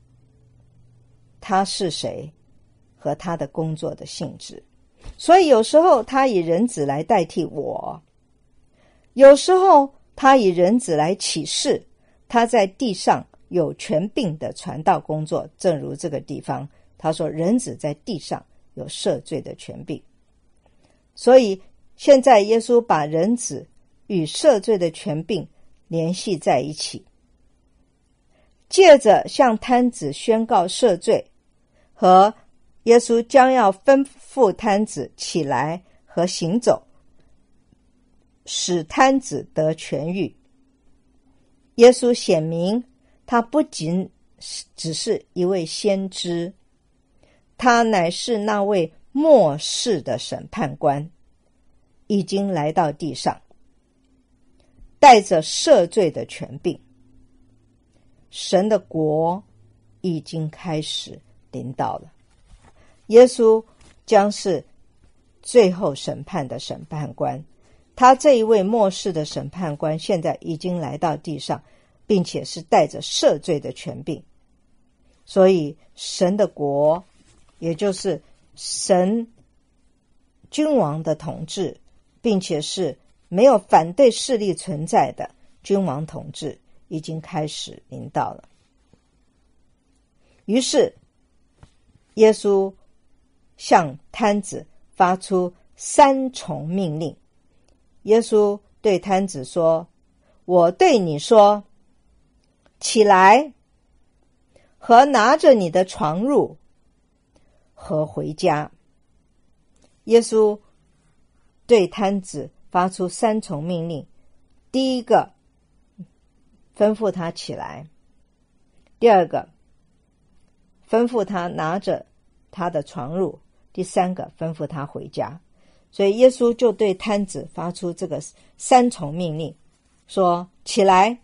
他是谁和他的工作的性质。所以有时候他以人子来代替我，有时候他以人子来启示他在地上有权柄的传道工作。正如这个地方他说人子在地上有赦罪的权柄。所以现在耶稣把人子与赦罪的权柄联系在一起，借着向摊子宣告赦罪，和耶稣将要吩咐摊子起来和行走，使摊子得痊愈。耶稣显明他不仅只是一位先知，他乃是那位末世的审判官，已经来到地上，带着赦罪的权柄。神的国已经开始临到了，耶稣将是最后审判的审判官。他这一位末世的审判官现在已经来到地上，并且是带着赦罪的权柄。所以神的国，也就是神君王的统治，并且是没有反对势力存在的君王统治，已经开始临到了。于是耶稣向摊子发出3重命令。耶稣对摊子说，我对你说，起来，和拿着你的床褥，和回家。耶稣对摊子发出3重命令。第一个，吩咐他起来；第二个，吩咐他拿着他的床褥；第3个，吩咐他回家。所以耶稣就对摊子发出这个3重命令，说起来，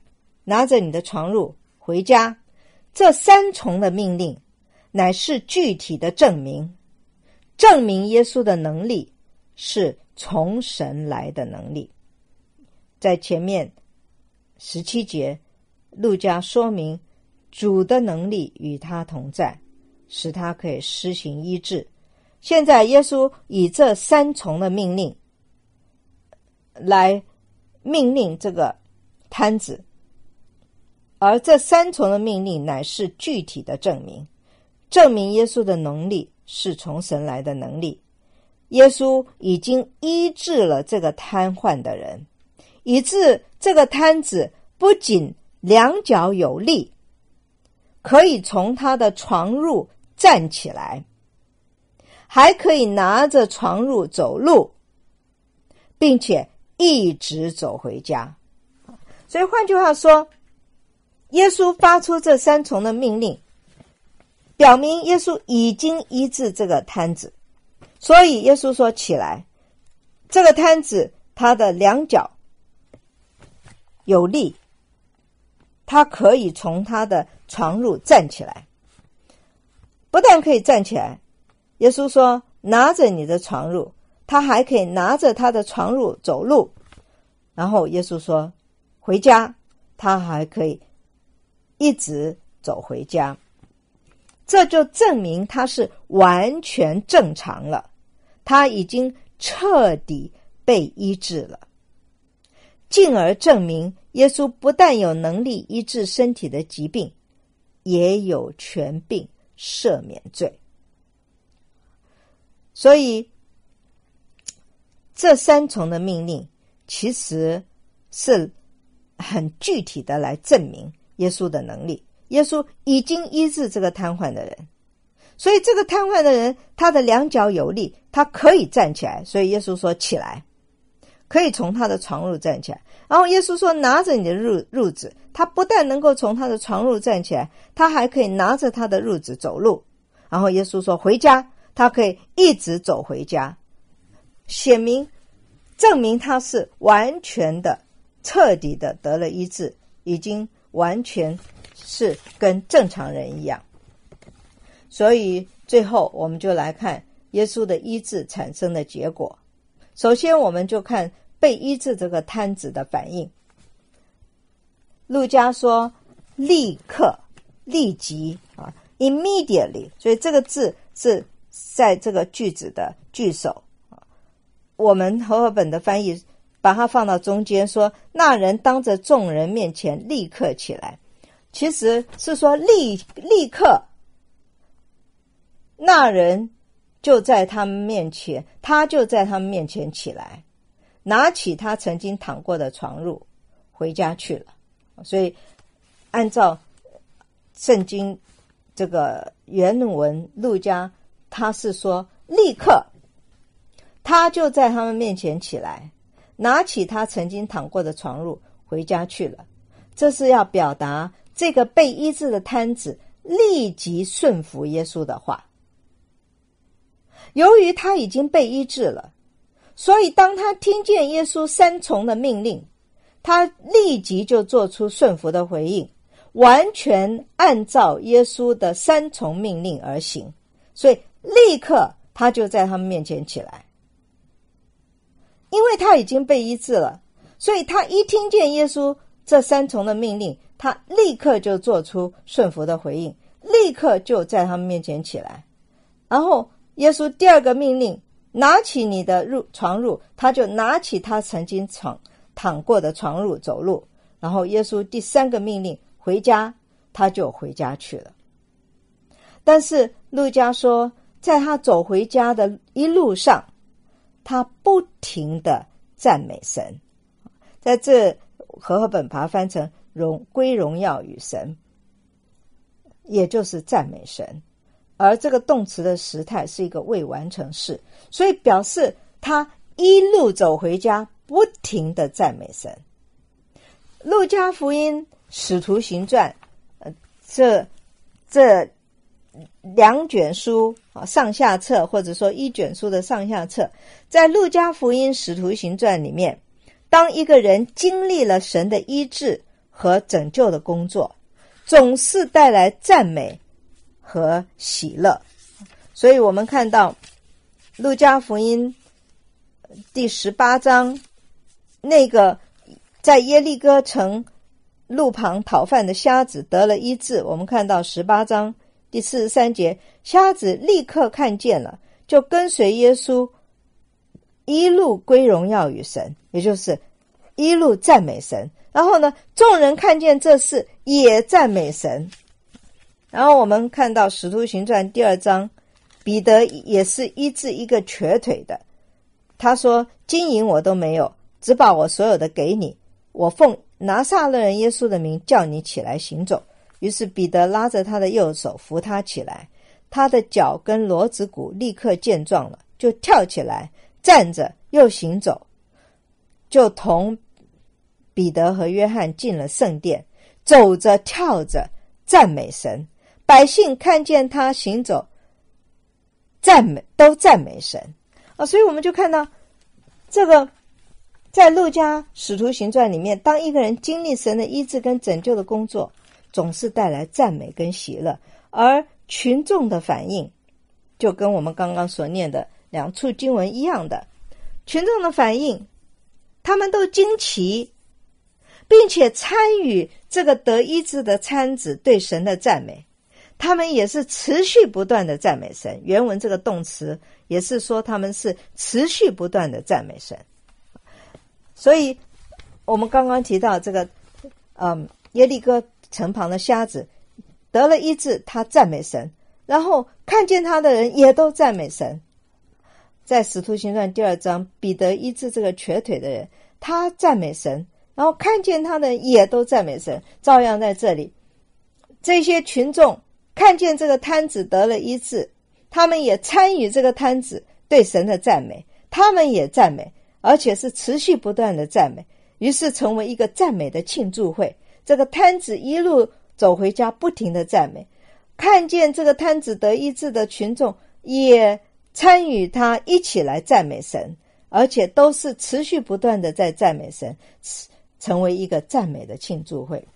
拿着你的床褥回家。这三重的命令乃是具体的证明耶稣的能力是从神来的能力。在前面17节，路加说明主的能力与他同在，使他可以施行医治。现在耶稣以这三重的命令来命令这个摊子，而这三重的命令乃是具体的证明耶稣的能力是从神来的能力。耶稣已经医治了这个瘫痪的人，以致这个瘫子不仅两脚有力，可以从他的床褥站起来，还可以拿着床褥走路，并且一直走回家。所以换句话说，耶稣发出这三重的命令，表明耶稣已经医治这个瘫子。所以耶稣说起来，这个瘫子他的两脚有力，他可以从他的床褥站起来。不但可以站起来，耶稣说拿着你的床褥，他还可以拿着他的床褥走路。然后耶稣说回家，他还可以一直走回家。这就证明他是完全正常了，他已经彻底被医治了，进而证明耶稣不但有能力医治身体的疾病，也有权柄赦免罪。所以这三重的命令其实是很具体的来证明耶稣的能力。耶稣已经医治这个瘫痪的人，所以这个瘫痪的人他的两脚有力，他可以站起来。所以耶稣说起来，可以从他的床褥站起来。然后耶稣说拿着你的褥子，他不但能够从他的床褥站起来，他还可以拿着他的褥子走路。然后耶稣说回家，他可以一直走回家，显明证明他是完全的彻底的得了医治，已经完全是跟正常人一样。所以最后我们就来看耶稣的医治产生的结果。首先我们就看被医治这个瘫子的反应。路加说立刻，立即immediately， 所以这个字是在这个句子的句首。我们和合本的翻译把它放到中间，说那人当着众人面前立刻起来，其实是说立刻，那人就在他们面前，他就在他们面前起来，拿起他曾经躺过的床褥回家去了。所以按照圣经这个原文，路加他是说立刻，他就在他们面前起来，拿起他曾经躺过的床褥回家去了。这是要表达这个被医治的瘫子立即顺服耶稣的话。由于他已经被医治了，所以当他听见耶稣三重的命令，他立即就做出顺服的回应，完全按照耶稣的三重命令而行。所以立刻他就在他们面前起来，因为他已经被医治了，所以他一听见耶稣这三重的命令，他立刻就做出顺服的回应，立刻就在他们面前起来。然后耶稣第二个命令，拿起你的床褥，他就拿起他曾经躺过的床褥走路。然后耶稣第三个命令，回家，他就回家去了。但是路加说，在他走回家的一路上，他不停地赞美神。在这和合本把它翻成归荣耀与神，也就是赞美神。而这个动词的时态是一个未完成式，所以表示他一路走回家，不停地赞美神。路加福音、使徒行传这两卷书上下册，或者说一卷书的上下册，在路加福音、使徒行传里面，当一个人经历了神的医治和拯救的工作，总是带来赞美和喜乐。所以我们看到路加福音第18章，那个在耶利哥城路旁讨饭的瞎子得了医治。我们看到18章第43节，瞎子立刻看见了，就跟随耶稣，一路归荣耀与神，也就是一路赞美神。然后呢，众人看见这事也赞美神。然后我们看到使徒行传第2章，彼得也是医治一个瘸腿的，他说金银我都没有，只把我所有的给你，我奉拿撒勒人耶稣的名叫你起来行走。于是彼得拉着他的右手扶他起来，他的脚跟骡子骨立刻健壮了，就跳起来站着又行走，就同彼得和约翰进了圣殿，走着跳着赞美神。百姓看见他行走，都赞美神所以我们就看到这个在路加使徒行传里面，当一个人经历神的医治跟拯救的工作，总是带来赞美跟喜乐，而群众的反应就跟我们刚刚所念的2处经文一样的，群众的反应，他们都惊奇，并且参与这个得医治的参子对神的赞美，他们也是持续不断的赞美神。原文这个动词也是说他们是持续不断的赞美神。所以我们刚刚提到这个耶利哥城旁的瞎子得了医治，他赞美神，然后看见他的人也都赞美神。在使徒行传第2章，彼得医治这个瘸腿的人，他赞美神，然后看见他的人也都赞美神。照样在这里，这些群众看见这个摊子得了医治，他们也参与这个摊子对神的赞美，他们也赞美，而且是持续不断的赞美，于是成为一个赞美的庆祝会。这个摊子一路走回家，不停的赞美，看见这个摊子得医治的群众也参与他一起来赞美神，而且都是持续不断的在赞美神，成为一个赞美的庆祝会。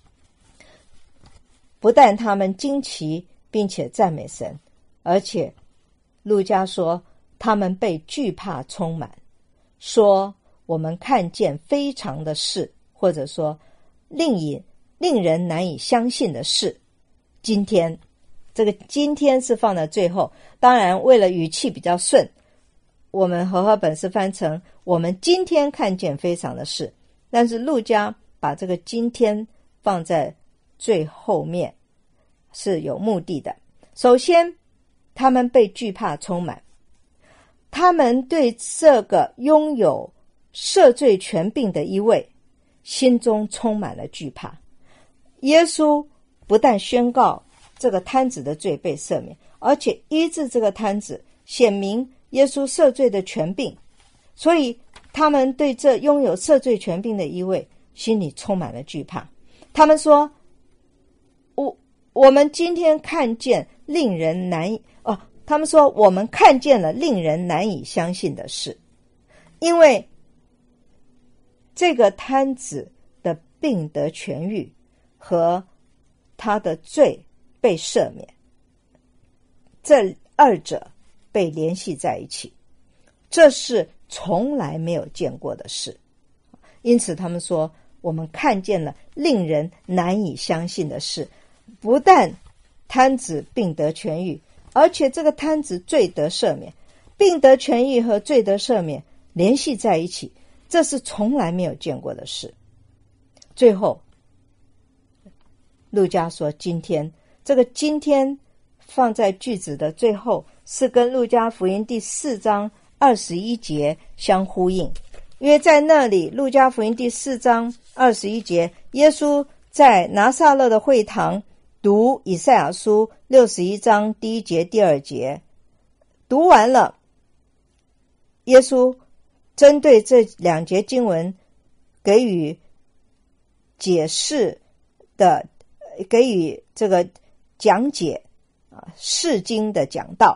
不但他们惊奇并且赞美神，而且路加说他们被惧怕充满，说我们看见非常的事，或者说令人难以相信的事。今天这个今天是放在最后，当然为了语气比较顺，我们和合本是翻成我们今天看见非常的事，但是路加把这个今天放在最后面是有目的的。首先他们被惧怕充满，他们对这个拥有赦罪权柄的一位心中充满了惧怕。耶稣不但宣告这个摊子的罪被赦免，而且医治这个摊子，显明耶稣赦罪的权柄，所以他们对这拥有赦罪权柄的一位心里充满了惧怕。他们说我们今天看见令人难以他们说我们看见了令人难以相信的事，因为这个摊子的病得痊愈和他的罪被赦免，这二者被联系在一起，这是从来没有见过的事。因此他们说我们看见了令人难以相信的事，不但摊子病得痊愈，而且这个摊子罪得赦免，病得痊愈和罪得赦免联系在一起，这是从来没有见过的事。最后路加说今天，这个今天放在句子的最后，是跟路加福音第4章21节相呼应。因为在那里，路加福音第4章21节，耶稣在拿撒勒的会堂读以赛亚书61章第1节第2节，读完了，耶稣针对这2节经文给予解释的，给予这个讲解释经的讲道。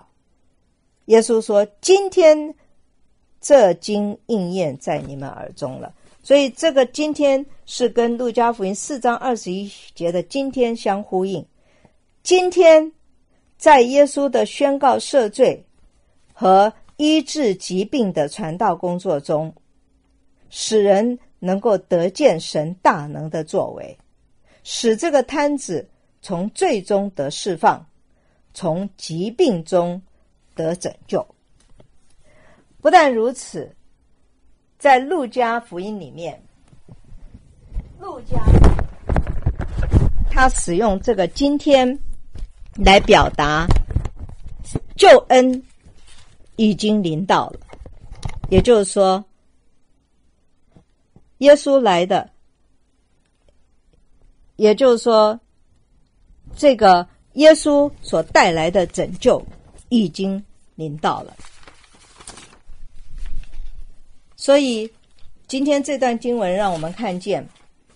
耶稣说今天这经应验在你们耳中了。 所以这个今天是跟路加福音4章21节的今天相呼应。今天在耶稣的宣告赦罪和医治疾病的传道工作中，使人能够得见神大能的作为，使这个摊子从罪中得释放，从疾病中得拯救。不但如此，在路加福音里面，路加他使用这个今天来表达救恩已经临到了，也就是说耶稣来的，也就是说这个耶稣所带来的拯救已经临到了。所以今天这段经文让我们看见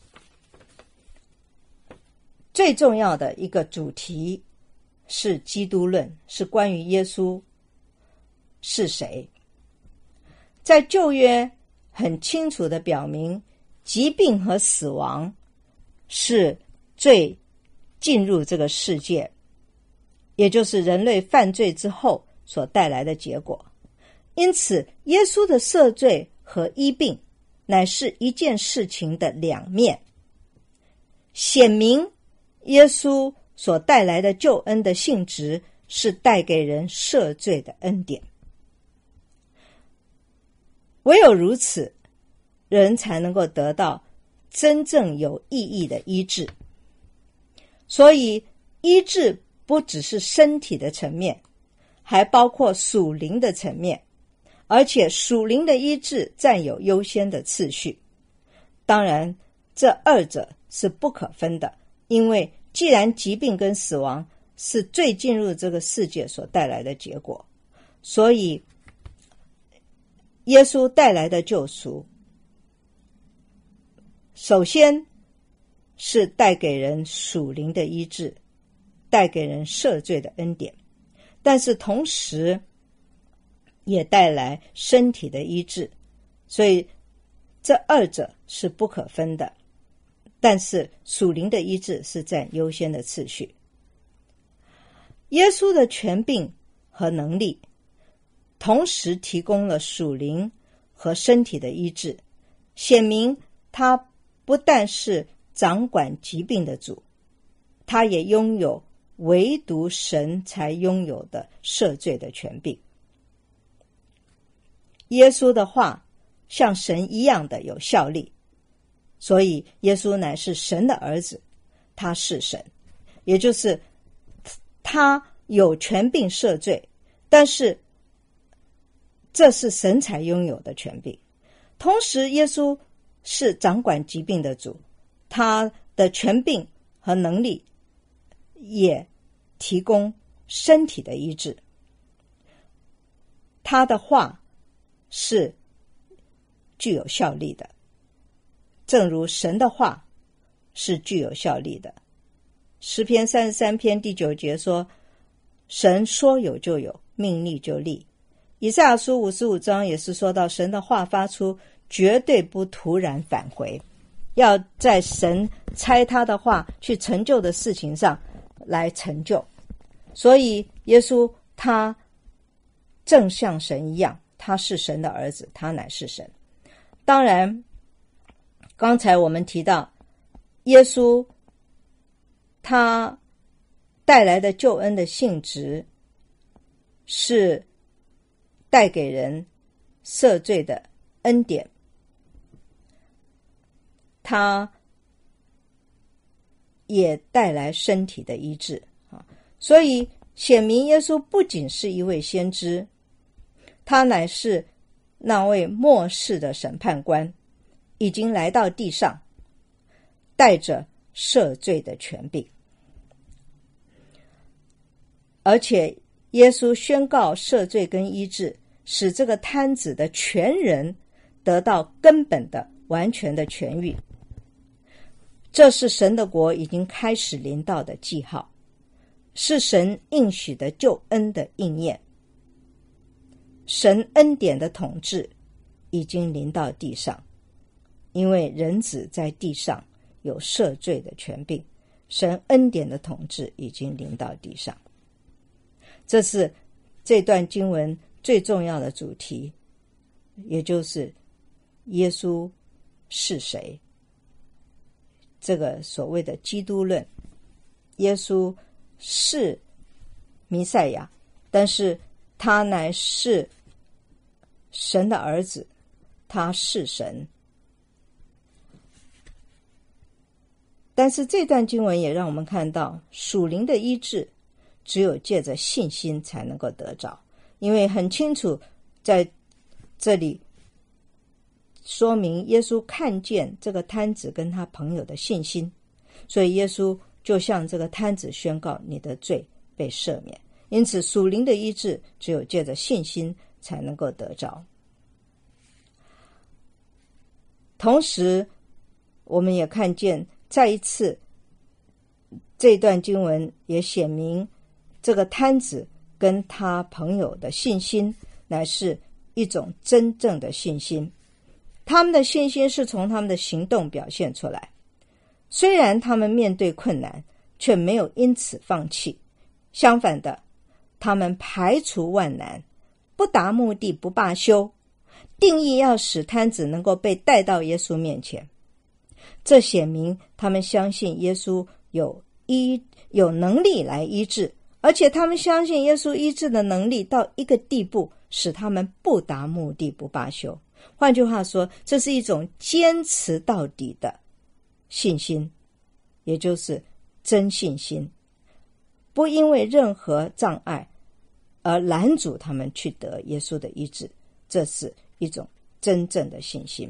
最重要的一个主题是基督论，是关于耶稣是谁。在旧约很清楚地表明，疾病和死亡是最进入这个世界，也就是人类犯罪之后所带来的结果。因此耶稣的赦罪和医病乃是一件事情的两面，显明耶稣所带来的救恩的性质是带给人赦罪的恩典。唯有如此，人才能够得到真正有意义的医治。所以医治不只是身体的层面，还包括属灵的层面，而且属灵的医治占有优先的次序。当然这二者是不可分的，因为既然疾病跟死亡是最进入这个世界所带来的结果，所以耶稣带来的救赎首先是带给人属灵的医治，带给人赦罪的恩典，但是同时也带来身体的医治，所以这二者是不可分的，但是属灵的医治是占优先的次序。耶稣的权柄和能力同时提供了属灵和身体的医治，显明他不但是掌管疾病的主，他也拥有唯独神才拥有的赦罪的权柄。耶稣的话像神一样的有效力，所以耶稣乃是神的儿子，他是神，也就是他有权柄赦罪，但是这是神才拥有的权柄。同时耶稣是掌管疾病的主，他的权柄和能力也提供身体的医治。他的话是具有效力的，正如神的话是具有效力的。诗篇33篇第9节说，神说有就有，命立就立。以赛亚书55章也是说到，神的话发出绝对不突然返回，要在神差他的话去成就的事情上来成就。所以耶稣他正像神一样，他是神的儿子，他乃是神。当然刚才我们提到耶稣他带来的救恩的性质是带给人赦罪的恩典，他也带来身体的医治。所以显明耶稣不仅是一位先知，他乃是那位末世的审判官，已经来到地上，带着赦罪的权柄。而且耶稣宣告赦罪跟医治，使这个摊子的全人得到根本的完全的痊愈。这是神的国已经开始临到的记号，是神应许的救恩的应验。神恩典的统治已经临到地上， 因为人子在地上有赦罪的权柄，神恩典的统治已经临到地上。这是这段经文最重要的主题，也就是耶稣是谁，这个所谓的基督论。耶稣是弥赛亚，但是他乃是神的儿子，他是神。但是这段经文也让我们看到，属灵的医治只有借着信心才能够得着，因为很清楚在这里说明耶稣看见这个摊子跟他朋友的信心，所以耶稣就向这个摊子宣告，你的罪被赦免。因此属灵的医治只有借着信心才能够得着。同时我们也看见再一次这段经文也显明，这个摊子跟他朋友的信心乃是一种真正的信心，他们的信心是从他们的行动表现出来。虽然他们面对困难，却没有因此放弃，相反的，他们排除万难，不达目的不罢休，定义要使摊子能够被带到耶稣面前。这显明他们相信耶稣有能力来医治，而且他们相信耶稣医治的能力到一个地步，使他们不达目的不罢休。换句话说，这是一种坚持到底的信心，也就是真信心，不因为任何障碍而拦阻他们去得耶稣的医治，这是一种真正的信心。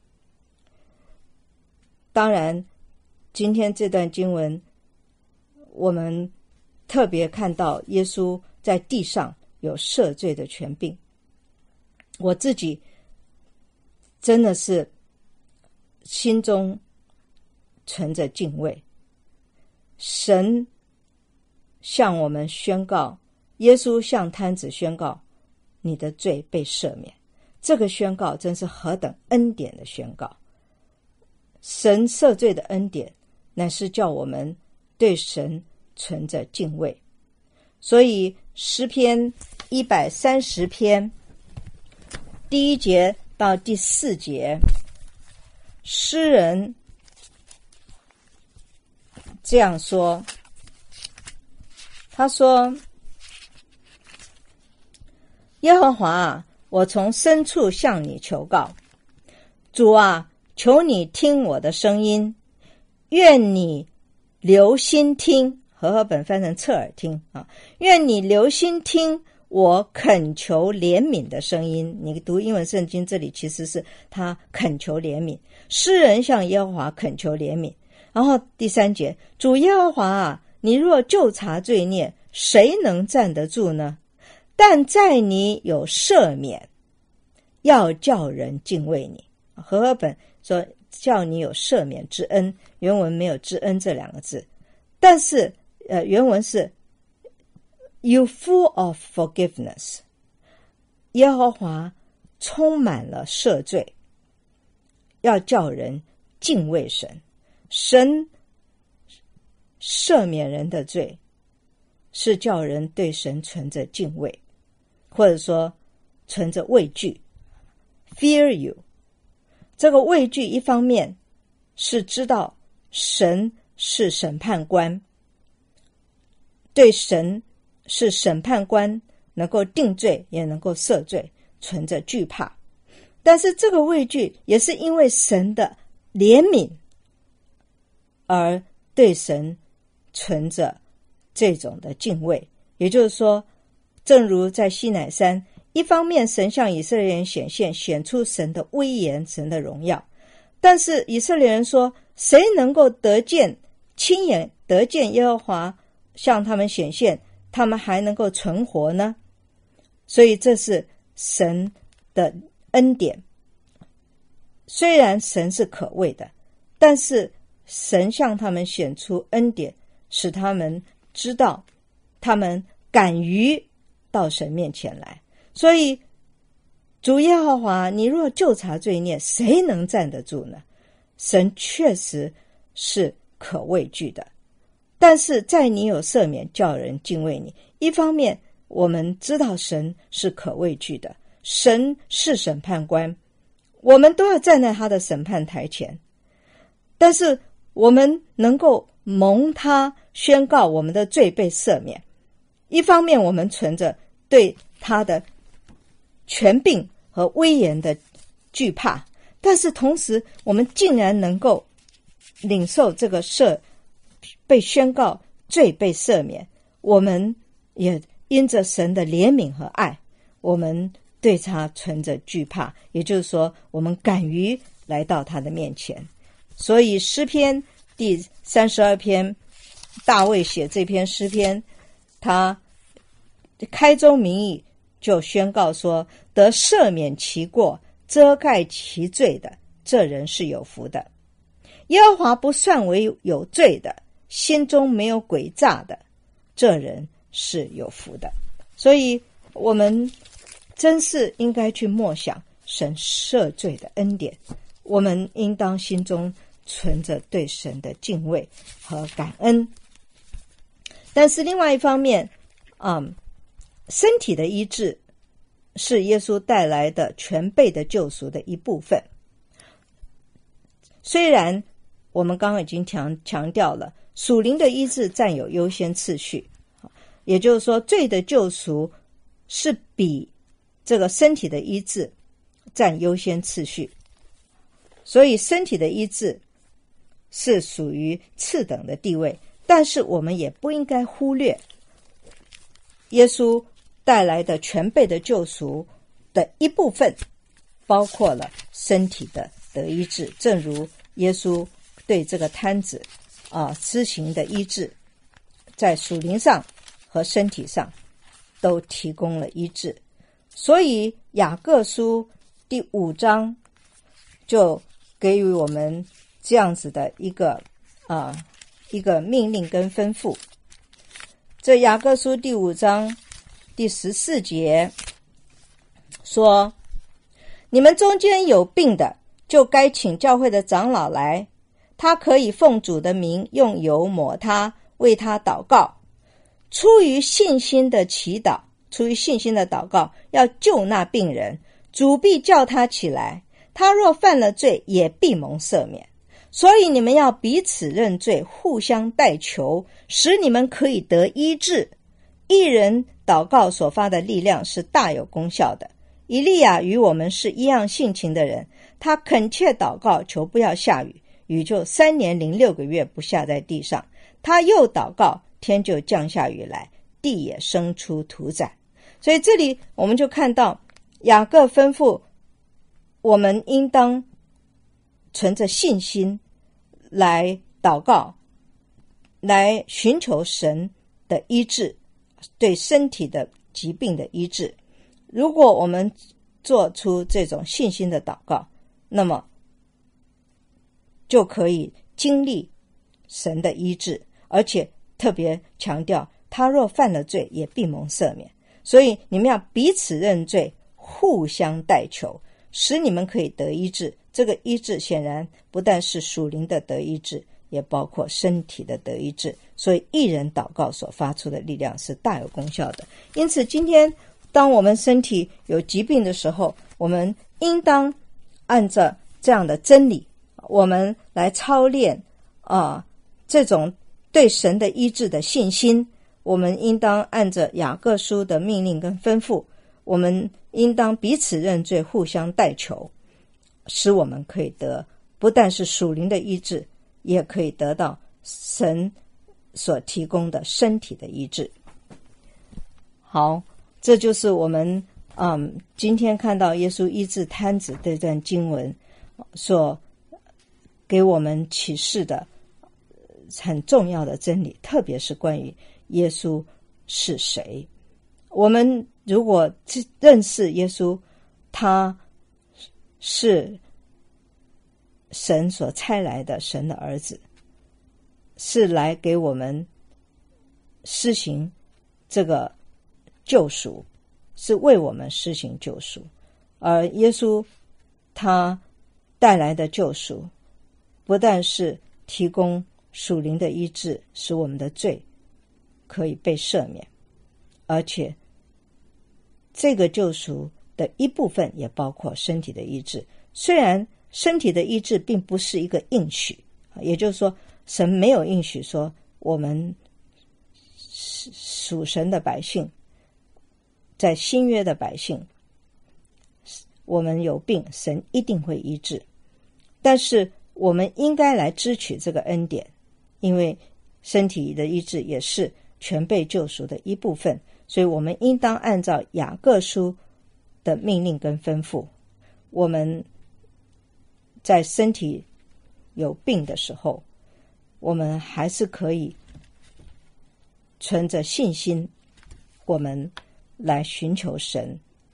当然今天这段经文我们特别看到耶稣在地上有赦罪的权柄，我自己真的是心中存着敬畏。神向我们宣告，耶稣向摊子宣告，你的罪被赦免。这个宣告真是何等恩典的宣告。神赦罪的恩典乃是叫我们对神存着敬畏。所以诗篇130篇第1节到第4节，诗人这样说，他说，耶和华啊，我从深处向你求告，主啊，求你听我的声音，愿你留心听，和本翻成侧耳听啊，愿你留心听我恳求怜悯的声音。你读英文圣经，这里其实是他恳求怜悯，诗人向耶和华恳求怜悯。然后第3节，主耶和华啊，你若究察罪孽，谁能站得住呢？但在你有赦免，要叫人敬畏你。和合本说叫你有赦免之恩，原文没有之恩这2个字，但是原文是 You full of forgiveness， 耶和华充满了赦罪，要叫人敬畏神。神赦免人的罪，是叫人对神存着敬畏，或者说存着畏惧 Fear you。 这个畏惧一方面是知道神是审判官，对神是审判官，能够定罪也能够赦罪，存着惧怕。但是这个畏惧也是因为神的怜悯而对神存着这种的敬畏。也就是说，正如在西乃山，一方面神向以色列人显现，显出神的威严，神的荣耀，但是以色列人说，谁能够亲眼得见耶和华向他们显现，他们还能够存活呢？所以这是神的恩典。虽然神是可畏的，但是神向他们显出恩典，使他们知道，他们敢于到神面前来。所以主耶和华，你若究察罪孽，谁能站得住呢？ 神确实是可畏惧的。但是在你有赦免叫人敬畏你，一方面我们知道神是可畏惧的，神是审判官，我们都要站在他的审判台前，但是我们能够蒙他宣告我们的罪被赦免，一方面我们存着对他的权柄和威严的惧怕，但是同时我们竟然能够领受这个被宣告罪被赦免，我们也因着神的怜悯和爱，我们对他存着惧怕，也就是说我们敢于来到他的面前。所以诗篇第32篇，大卫写这篇诗篇，他开宗明义就宣告说，得赦免其过遮盖其罪的，这人是有福的。耶和华不算为有罪的，心中没有诡诈的，这人是有福的。所以我们真是应该去默想神赦罪的恩典，我们应当心中存着对神的敬畏和感恩。但是另外一方面，身体的医治是耶稣带来的全备的救赎的一部分。虽然我们刚刚已经强调了属灵的医治占有优先次序，也就是说罪的救赎是比这个身体的医治占优先次序，所以身体的医治是属于次等的地位。但是我们也不应该忽略耶稣带来的全备的救赎的一部分，包括了身体的得医治，正如耶稣对这个瘫子施行的医治，在属灵上和身体上都提供了医治。所以雅各书第5章就给予我们这样子的一个命令跟吩咐。这雅各书第5章第14节说，你们中间有病的，就该请教会的长老来，他可以奉主的名用油抹他，为他祷告，出于信心的祈祷，出于信心的祷告要救那病人，主必叫他起来，他若犯了罪，也必蒙赦免。所以你们要彼此认罪，互相代求，使你们可以得医治。一人祷告所发的力量是大有功效的。以利亚与我们是一样性情的人，他恳切祷告，求不要下雨，雨就3年零6个月不下在地上。他又祷告，天就降下雨来，地也生出土产。所以这里我们就看到雅各吩咐我们应当存着信心来祷告，来寻求神的医治，对身体的疾病的医治。如果我们做出这种信心的祷告，那么就可以经历神的医治，而且特别强调他若犯了罪，也必蒙赦免。所以你们要彼此认罪，互相代求，使你们可以得医治。这个医治显然不但是属灵的得医治，也包括身体的得医治。所以一人祷告所发出的力量是大有功效的。因此今天当我们身体有疾病的时候，我们应当按照这样的真理，我们来操练这种对神的医治的信心。我们应当按着雅各书的命令跟吩咐，我们应当彼此认罪，互相代求，使我们可以得不但是属灵的医治，也可以得到神所提供的身体的医治。好，这就是我们今天看到耶稣医治瘫子这段经文所给我们启示的很重要的真理，特别是关于耶稣是谁。我们如果认识耶稣，他是神所差来的神的儿子，是来给我们施行这个救赎，是为我们施行救赎。而耶稣他带来的救赎不但是提供属灵的医治，使我们的罪可以被赦免，而且这个救赎的一部分也包括身体的医治。虽然身体的医治并不是一个应许，也就是说神没有应许说我们属神的百姓，在新约的百姓，我们有病神一定会医治，但是我们应该来支取这个恩典，因为身体的医治也是全被救赎的一部分，所以我们应当按照雅各书的命令跟吩咐，我们在身体有病的时候，我们还是可以存着信心，我们来寻求神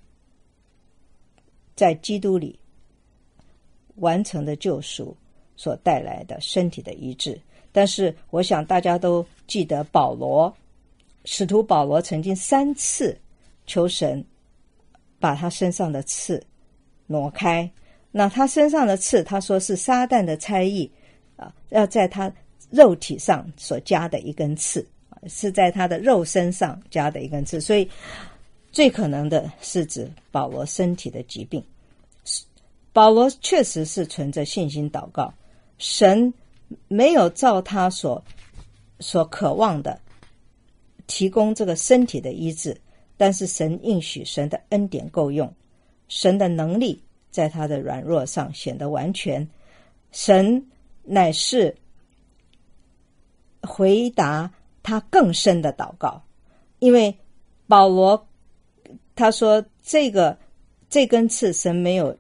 在基督里完成的救赎所带来的身体的医治。但是我想大家都记得使徒保罗曾经3次求神把他身上的刺挪开。那他身上的刺，他说是撒旦的差役要在他肉体上所加的一根刺，是在他的肉身上加的一根刺，所以最可能的是指保罗身体的疾病。保罗确实是存着信心祷告，神没有照他所渴望的提供这个身体的医治，但是神应许神的恩典够用，神的能力在他的软弱上显得完全，神乃是回答他更深的祷告。因为保罗他说这根刺神没有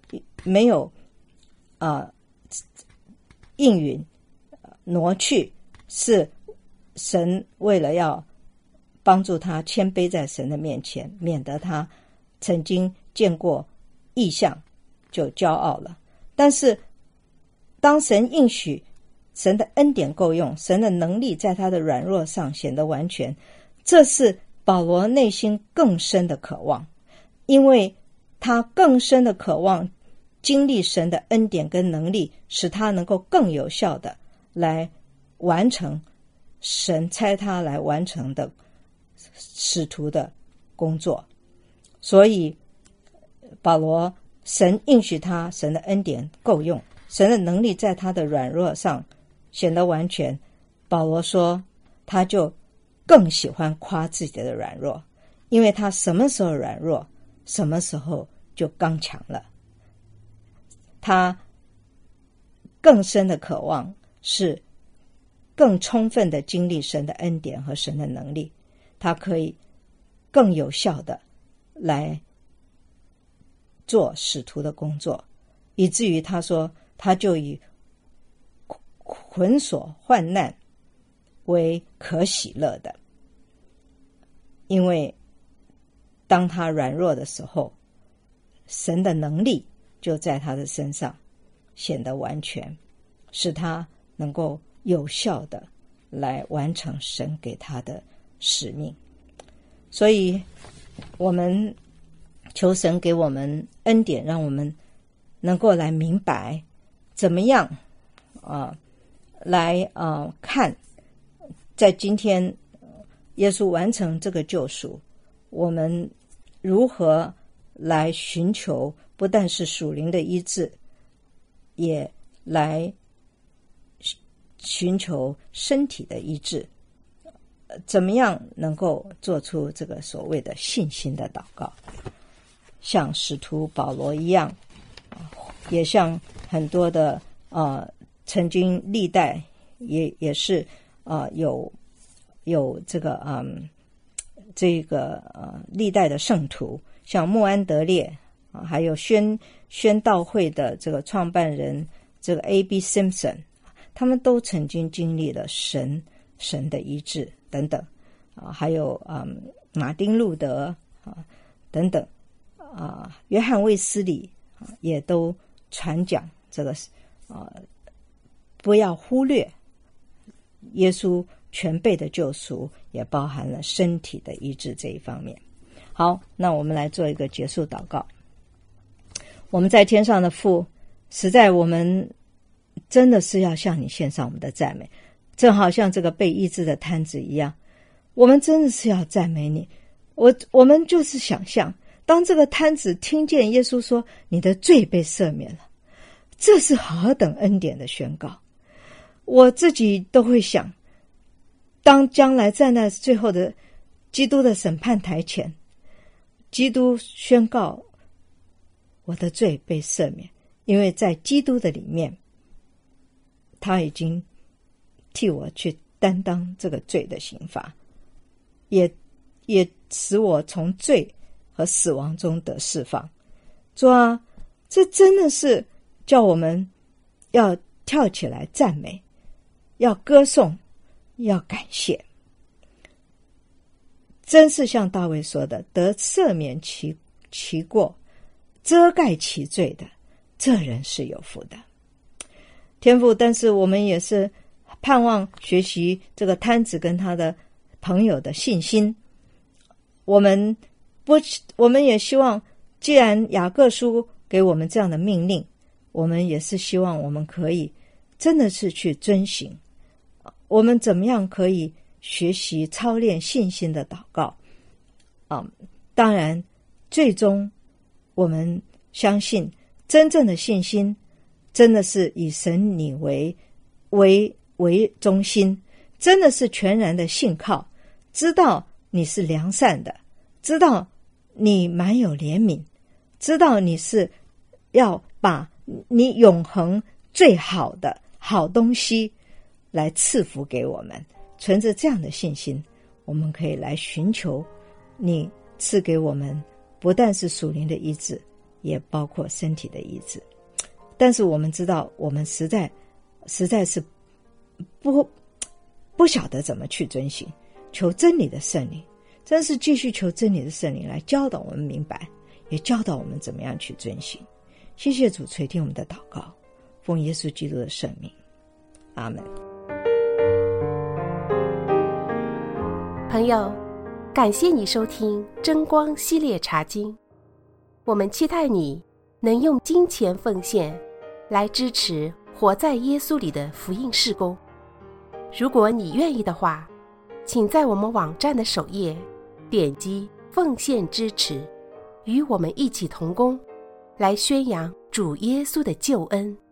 应允挪去，是神为了要帮助他谦卑在神的面前，免得他曾经见过异象就骄傲了。但是当神应许神的恩典够用，神的能力在他的软弱上显得完全，这是保罗内心更深的渴望，因为他更深的渴望经历神的恩典跟能力，使他能够更有效的来完成神差他来完成的使徒的工作。所以保罗神应许他神的恩典够用，神的能力在他的软弱上显得完全。保罗说他就更喜欢夸自己的软弱，因为他什么时候软弱，什么时候就刚强了。他更深的渴望是更充分的经历神的恩典和神的能力，他可以更有效的来做使徒的工作，以至于他说他就以捆锁患难为可喜乐的。因为当他软弱的时候，神的能力就在他的身上显得完全，使他能够有效的来完成神给他的使命。所以我们求神给我们恩典，让我们能够来明白怎么样来看在今天耶稣完成这个救赎，我们如何来寻求不但是属灵的医治，也来寻求身体的医治，怎么样能够做出这个所谓的信心的祷告，像使徒保罗一样，也像很多的曾经历代也是有这个历代的圣徒，像穆安德烈还有宣道会的这个创办人这个 A.B. Simpson， 他们都曾经经历了神的医治等等还有马丁路德等等约翰卫斯理也都传讲这个不要忽略耶稣全备的救赎，也包含了身体的医治这一方面。好，那我们来做一个结束祷告。我们在天上的父，实在我们真的是要向你献上我们的赞美，正好像这个被医治的瘫子一样，我们真的是要赞美你。我们就是想象，当这个瘫子听见耶稣说你的罪被赦免了，这是何等恩典的宣告。我自己都会想，当将来站在最后的基督的审判台前，基督宣告我的罪被赦免，因为在基督的里面，他已经替我去担当这个罪的刑罚，也使我从罪和死亡中得释放。主啊，这真的是叫我们要跳起来赞美，要歌颂，要感谢。真是像大卫说的，得赦免其过，遮盖其罪的，这人是有福的。天父，但是我们也是盼望学习这个瘫子跟他的朋友的信心。我们也希望，既然雅各书给我们这样的命令，我们也是希望我们可以真的是去遵行。我们怎么样可以学习操练信心的祷告？当然，最终我们相信，真正的信心真的是以神你为中心，真的是全然的信靠，知道你是良善的，知道你满有怜悯，知道你是要把你永恒最好的好东西来赐福给我们。存着这样的信心，我们可以来寻求你赐给我们不但是属灵的医治，也包括身体的医治。但是我们知道，我们实在是不晓得怎么去遵行，求真理的圣灵，真是继续求真理的圣灵来教导我们明白，也教导我们怎么样去遵行。谢谢主垂听我们的祷告，奉耶稣基督的圣名，阿们。 朋友，感谢你收听真光系列查经，我们期待你能用金钱奉献来支持活在耶稣里的福音事工。如果你愿意的话，请在我们网站的首页点击奉献支持，与我们一起同工，来宣扬主耶稣的救恩。